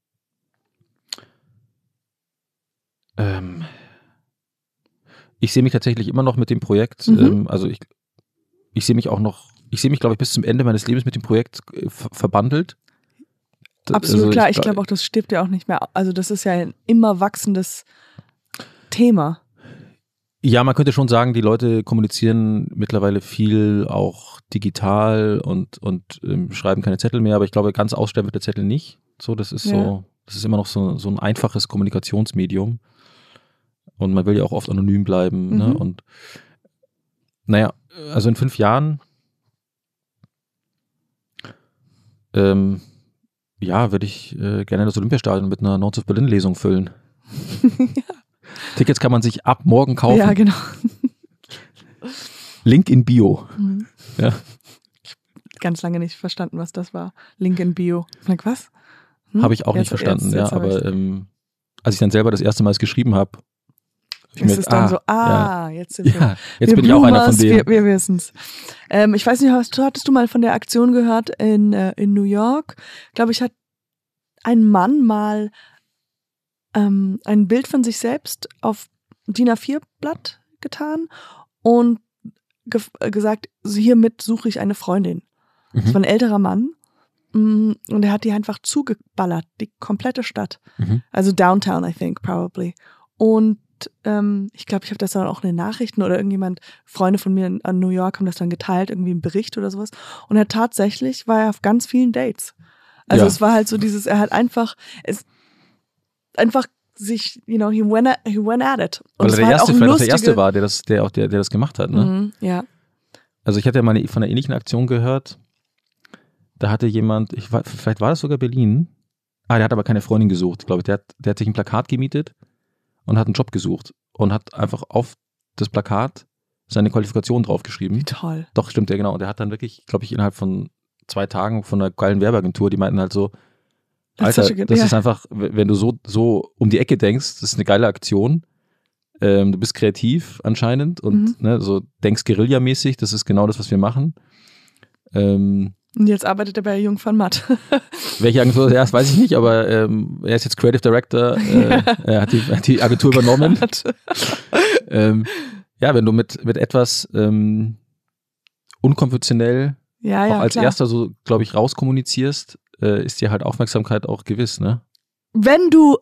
ähm, ich sehe mich tatsächlich immer noch mit dem Projekt, Mhm. ähm, also ich, ich sehe mich auch noch, ich sehe mich, glaube ich, bis zum Ende meines Lebens mit dem Projekt äh, ver- verbandelt. D- Absolut also klar. Ich glaub- glaube auch, das stirbt ja auch nicht mehr. Also das ist ja ein immer wachsendes Thema. Ja, man könnte schon sagen, die Leute kommunizieren mittlerweile viel auch digital und, und ähm, schreiben keine Zettel mehr, aber ich glaube, ganz aussterben wird der Zettel nicht. So, das ist Ja. so, das ist immer noch so, so ein einfaches Kommunikationsmedium. Und man will ja auch oft anonym bleiben. Mhm. Ne? Und naja, also in fünf Jahren ähm, ja, würde ich äh, gerne das Olympiastadion mit einer Notes of Berlin Lesung füllen. Tickets kann man sich ab morgen kaufen. Ja, genau. Link in Bio. Mhm. Ja. Ganz lange nicht verstanden, was das war. Link in Bio. Ich mein, was? Hm? Habe ich auch Jetzt- nicht verstanden, jetzt- ja, jetzt hab aber ähm, als ich dann selber das erste Mal es geschrieben habe, hab ich ich's. mir Ist es gedacht, dann ah, so, ah, jetzt sind wir. ja, jetzt wir bin ich auch einer von Bloomers, denen. Wir, wir wissen's. Ähm, ich weiß nicht, hast, hattest du mal von der Aktion gehört in, äh, in New York? Glaube ich, hat ein Mann mal ähm, ein Bild von sich selbst auf D I N A vier Blatt getan und ge äh, gesagt, hiermit suche ich eine Freundin. Das Mhm. war ein älterer Mann. mm, Und er hat die einfach zugeballert, die komplette Stadt. Mhm. Also Downtown, I think, probably. Und ähm, ich glaube, ich habe das dann auch in den Nachrichten oder irgendjemand, Freunde von mir in, in New York haben das dann geteilt, irgendwie im Bericht oder sowas. Und er tatsächlich war er auf ganz vielen Dates. Also Ja. es war halt so dieses, er hat einfach, es einfach sich, you know, he went at, he went at it. Und Weil es er der war halt erste, auch vielleicht auch der lustige- erste war, der das, der auch der, der das gemacht hat, ne? Mhm, ja. Also ich hatte ja mal eine, von einer ähnlichen Aktion gehört. Da hatte jemand, ich war, vielleicht war das sogar Berlin. Ah, der hat aber keine Freundin gesucht, glaube ich. Der hat, der hat sich ein Plakat gemietet und hat einen Job gesucht und hat einfach auf das Plakat seine Qualifikation draufgeschrieben. Wie toll. Doch, stimmt, ja genau. Und der hat dann wirklich, glaube ich, innerhalb von zwei Tagen von einer geilen Werbeagentur, die meinten halt so, Das ist Alter, such a good- das ja. ist einfach, wenn du so, so um die Ecke denkst, das ist eine geile Aktion. Ähm, du bist kreativ anscheinend und Mhm. ne, so denkst Guerilla-mäßig, das ist genau das, was wir machen. Ähm, Und jetzt arbeitet er bei Jung von Matt. welche Agentur, ja, das weiß ich nicht, aber ähm, er ist jetzt Creative Director, äh, er hat die, hat die Agentur übernommen. ähm, ja, wenn du mit, mit etwas ähm, unkonventionell Ja, auch ja, als klar. erster so, glaube ich, rauskommunizierst, äh, ist dir halt Aufmerksamkeit auch gewiss, ne? Wenn du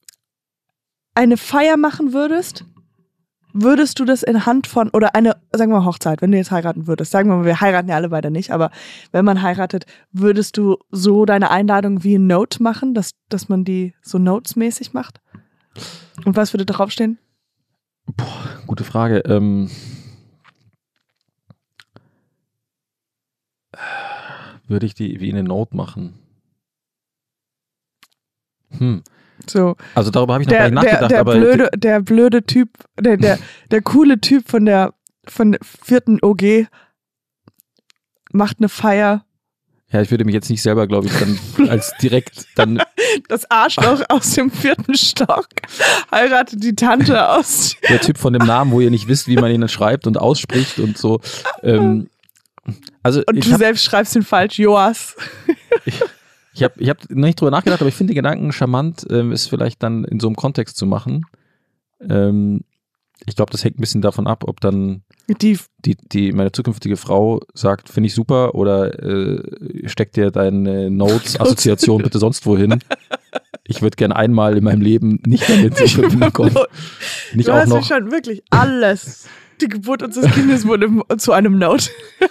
eine Feier machen würdest, würdest du das in Hand von, oder eine, sagen wir mal Hochzeit, wenn du jetzt heiraten würdest, sagen wir mal, wir heiraten ja alle beide nicht, aber wenn man heiratet, würdest du so deine Einladung wie ein Note machen, dass, dass man die so Notes-mäßig macht? Und was würde draufstehen? Gute Frage. Ähm, würde ich die wie eine Note machen? Hm. So, Also darüber habe ich noch der, gar nicht nachgedacht, der, der, aber blöde, der blöde Typ, der, der, der coole Typ von der, von der vierten O G macht eine Feier. ja, ich würde mich jetzt nicht selber, glaube ich, dann als direkt dann Das Arschloch aus dem vierten Stock heiratet die Tante aus. der Typ von dem Namen, wo ihr nicht wisst, wie man ihn dann schreibt und ausspricht und so. Ähm, also Und ich du habe selbst schreibst ihn falsch, Joas. ich hab, ich hab nicht drüber nachgedacht, aber ich finde den Gedanken charmant, ähm, ist vielleicht dann in so einem Kontext zu machen. Ähm, ich glaube, das hängt ein bisschen davon ab, ob dann Die, die, die meine zukünftige Frau sagt, finde ich super, oder äh, steck dir deine Notes-Assoziation bitte sonst wohin. Ich würde gern einmal in meinem Leben nicht damit in Verbindung kommen. Nicht du auch hast noch. mir schon wirklich alles. Die Geburt unseres Kindes wurde zu einem Note.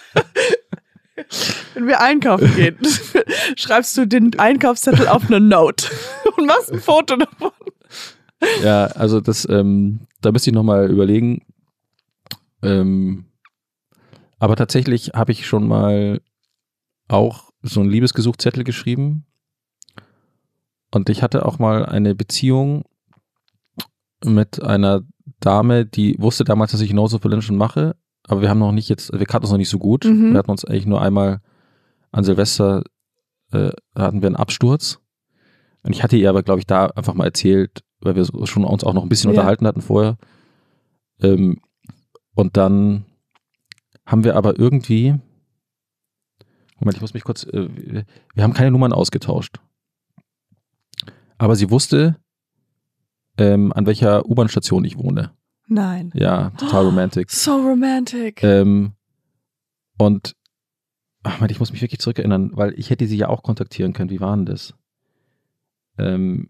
Wenn wir einkaufen gehen, schreibst du den Einkaufszettel auf eine Note und machst ein Foto davon. Ja, also das, ähm, da müsste ich nochmal überlegen. Ähm, aber tatsächlich habe ich schon mal auch so einen Liebesgesuchzettel geschrieben. Und ich hatte auch mal eine Beziehung mit einer Dame, die wusste damals, dass ich Notes of Berlin schon mache. Aber wir haben noch nicht jetzt, wir kannten uns noch nicht so gut. Mhm. Wir hatten uns eigentlich nur einmal an Silvester, äh, hatten wir einen Absturz. Und ich hatte ihr aber, glaube ich, da einfach mal erzählt, weil wir schon uns auch noch ein bisschen Ja. unterhalten hatten vorher. Ähm, und dann haben wir aber irgendwie, Moment, ich muss mich kurz, äh, wir, wir haben keine Nummern ausgetauscht. Aber sie wusste, ähm, an welcher U-Bahn-Station ich wohne. Nein. Ja, total romantic. So romantic. Ähm, und ach Mann, ich muss mich wirklich zurückerinnern, weil ich hätte sie ja auch kontaktieren können. Wie war denn das? Ähm,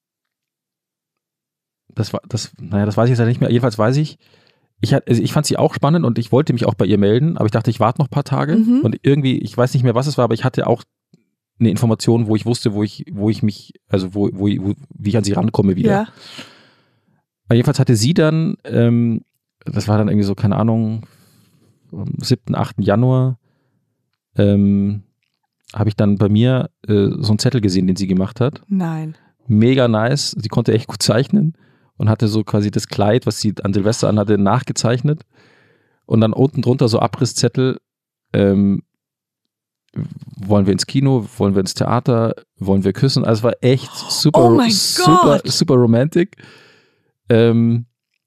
das war, das, naja, das weiß ich jetzt nicht mehr. Jedenfalls weiß ich, ich, hat, also ich fand sie auch spannend und ich wollte mich auch bei ihr melden, aber ich dachte, ich warte noch ein paar Tage. Mhm. Und irgendwie, ich weiß nicht mehr, was es war, aber ich hatte auch eine Information, wo ich wusste, wo ich, wo ich mich, also wo, wo, wo wie ich an sie rankomme wieder. Ja. Aber jedenfalls hatte sie dann, ähm, das war dann irgendwie so, keine Ahnung, am siebten, achten Januar, ähm, habe ich dann bei mir äh, so einen Zettel gesehen, den sie gemacht hat. Nein. Mega nice. Sie konnte echt gut zeichnen und hatte so quasi das Kleid, was sie an Silvester anhatte, nachgezeichnet. Und dann unten drunter so Abrisszettel, ähm, wollen wir ins Kino, wollen wir ins Theater, wollen wir küssen. Also es war echt super, Oh mein super, Gott. super romantic. Ähm,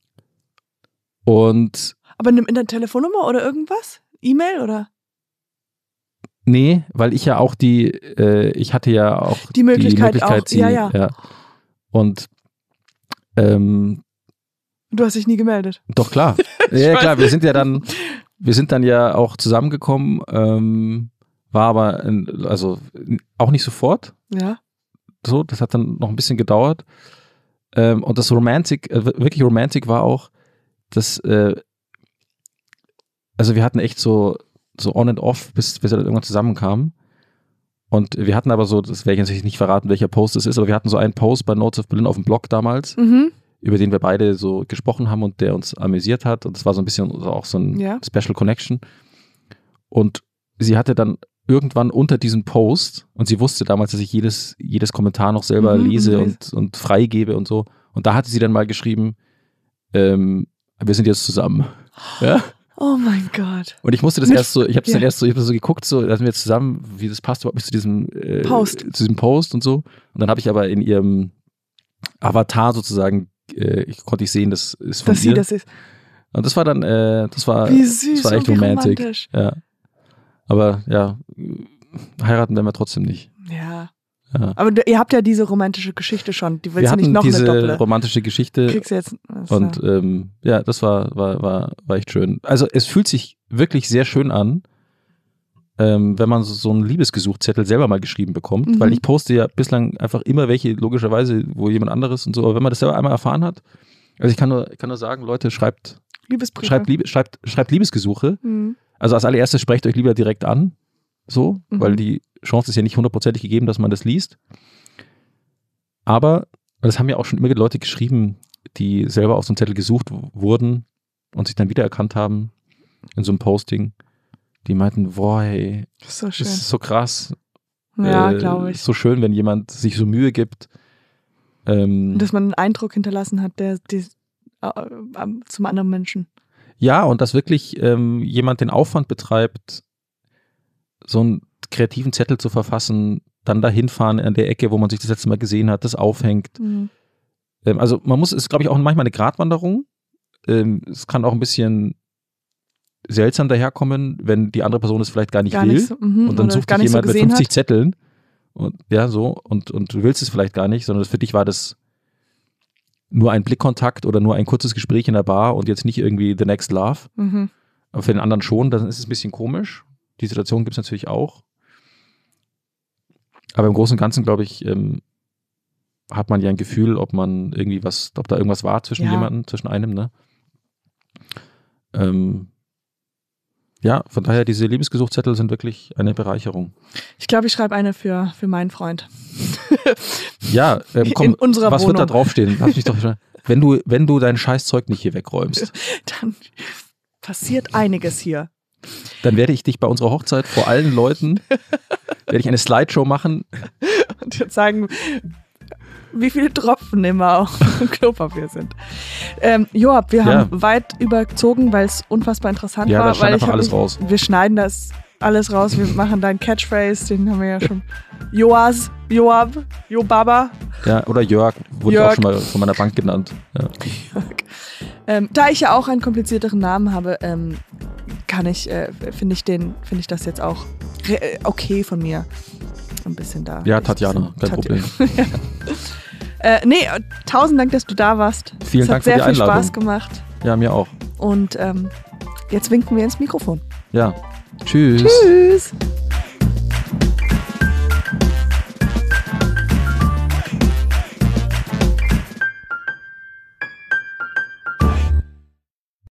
und Aber in in der Telefonnummer oder irgendwas? E-Mail oder? nee, weil ich ja auch die, äh, ich hatte ja auch Die Möglichkeit auch, sie, ja, ja. Und ähm, Du hast dich nie gemeldet. doch klar. ja, klar, wir sind ja dann, wir sind dann ja auch zusammengekommen, ähm, war aber, in, also auch nicht sofort. Ja. So, das hat dann noch ein bisschen gedauert. Ähm, und das Romantik, äh, wirklich Romantik war auch, dass, äh, also wir hatten echt so, so on and off, bis, bis wir dann irgendwann zusammenkamen. Und wir hatten aber so, das werde ich natürlich nicht verraten, welcher Post es ist, aber wir hatten so einen Post bei Notes of Berlin auf dem Blog damals, Mhm. über den wir beide so gesprochen haben und der uns amüsiert hat. Und das war so ein bisschen so auch so ein Ja. Special Connection. Und sie hatte dann irgendwann unter diesem Post, und sie wusste damals, dass ich jedes, jedes Kommentar noch selber Mhm, lese mhm. und, und freigebe und so. Und da hatte sie dann mal geschrieben, ähm, wir sind jetzt zusammen. Ja? Oh mein Gott. Und ich musste das Mit- erst so, ich habe es ja. dann erst so, ich habe so geguckt, so, da sind wir jetzt zusammen, wie das passt überhaupt nicht zu diesem äh, Post. zu diesem Post und so. Und dann habe ich aber in ihrem Avatar sozusagen, äh, ich konnte ich sehen, das ist von Dass sie ihr. das ist. Und das war dann, äh, das war, Wie süß das war echt und wie romantic. romantisch. Ja. Aber ja, heiraten werden wir trotzdem nicht. Ja. Ja. Aber du, ihr habt ja diese romantische Geschichte schon. Die Wir willst du nicht hatten noch eine diese Doppel. romantische Geschichte Kriegst du jetzt. das, und ja. ähm, ja, das war, war, war, war echt schön. Also es fühlt sich wirklich sehr schön an, ähm, wenn man so, so einen Liebesgesuchzettel selber mal geschrieben bekommt, Mhm. weil ich poste ja bislang einfach immer welche, logischerweise, wo jemand anderes und so, aber wenn man das selber einmal erfahren hat, also ich kann nur, ich kann nur sagen, Leute, schreibt, Liebesbriefe. schreibt, Liebe, schreibt, schreibt Liebesgesuche. Mhm. Also als allererstes sprecht euch lieber direkt an, so, Mhm. weil die Chance ist ja nicht hundertprozentig gegeben, dass man das liest. Aber, das haben ja auch schon immer Leute geschrieben, die selber auf so einem Zettel gesucht w- wurden und sich dann wiedererkannt haben in so einem Posting. Die meinten, boah, hey, Das ist so das schön. ist so krass. Ja, äh, glaube ich. Ist so schön, wenn jemand sich so Mühe gibt. Ähm, Dass man einen Eindruck hinterlassen hat, der die, äh, äh, zum anderen Menschen. ja, und dass wirklich ähm, jemand den Aufwand betreibt, so einen kreativen Zettel zu verfassen, dann dahin fahren an der Ecke, wo man sich das letzte Mal gesehen hat, das aufhängt. Mhm. Ähm, also man muss, es ist glaube ich auch manchmal eine Gratwanderung. Ähm, es kann auch ein bisschen seltsam daherkommen, wenn die andere Person es vielleicht gar nicht Gar will. nicht so, mhm, Und dann oder sucht gar dich nicht so jemand mit gesehen fünfzig hat. Zetteln. Und ja, so, und, und du willst es vielleicht gar nicht, sondern für dich war das nur ein Blickkontakt oder nur ein kurzes Gespräch in der Bar und jetzt nicht irgendwie the next love. Mhm. Aber für den anderen schon, dann ist es ein bisschen komisch. Die Situation gibt es natürlich auch. Aber im Großen und Ganzen, glaube ich, ähm, hat man ja ein Gefühl, ob man irgendwie was, ob da irgendwas war zwischen Ja. jemandem, zwischen einem, ne? Ähm, ja, von daher, diese Liebesgesuchszettel sind wirklich eine Bereicherung. Ich glaube, ich schreibe eine für, für meinen Freund. Ja, ähm, komm, In unserer was Wohnung. wird da draufstehen? Lass mich doch schon, wenn du, wenn du dein Scheißzeug nicht hier wegräumst, Dann passiert einiges hier. dann werde ich dich bei unserer Hochzeit vor allen Leuten, werde ich eine Slideshow machen. Und jetzt sagen, wie viele Tropfen immer auch im Klopapier sind. Ähm, Joab, wir Ja. haben weit überzogen, weil es unfassbar interessant Ja, war. da schneid weil einfach ich hab alles mich, raus. Wir schneiden das alles raus. Wir machen deinen Catchphrase, den haben wir ja schon. Joas, Joab, Jobaba. Ja, oder Jörg, wurde Jörg. auch schon mal von meiner Bank genannt. Ja. Ähm, da ich ja auch einen komplizierteren Namen habe, ähm, kann ich, äh, finde ich den, finde ich das jetzt auch re- äh, okay von mir. Ein bisschen da. Ja, Ich- Tatjana, kein Tatjana. Problem. ja. äh, nee, tausend Dank, dass du da warst. Vielen es Dank hat für sehr die viel Einladung. Spaß gemacht. Ja, mir auch. Und ähm, jetzt winken wir ins Mikrofon. Ja. Tschüss. Tschüss.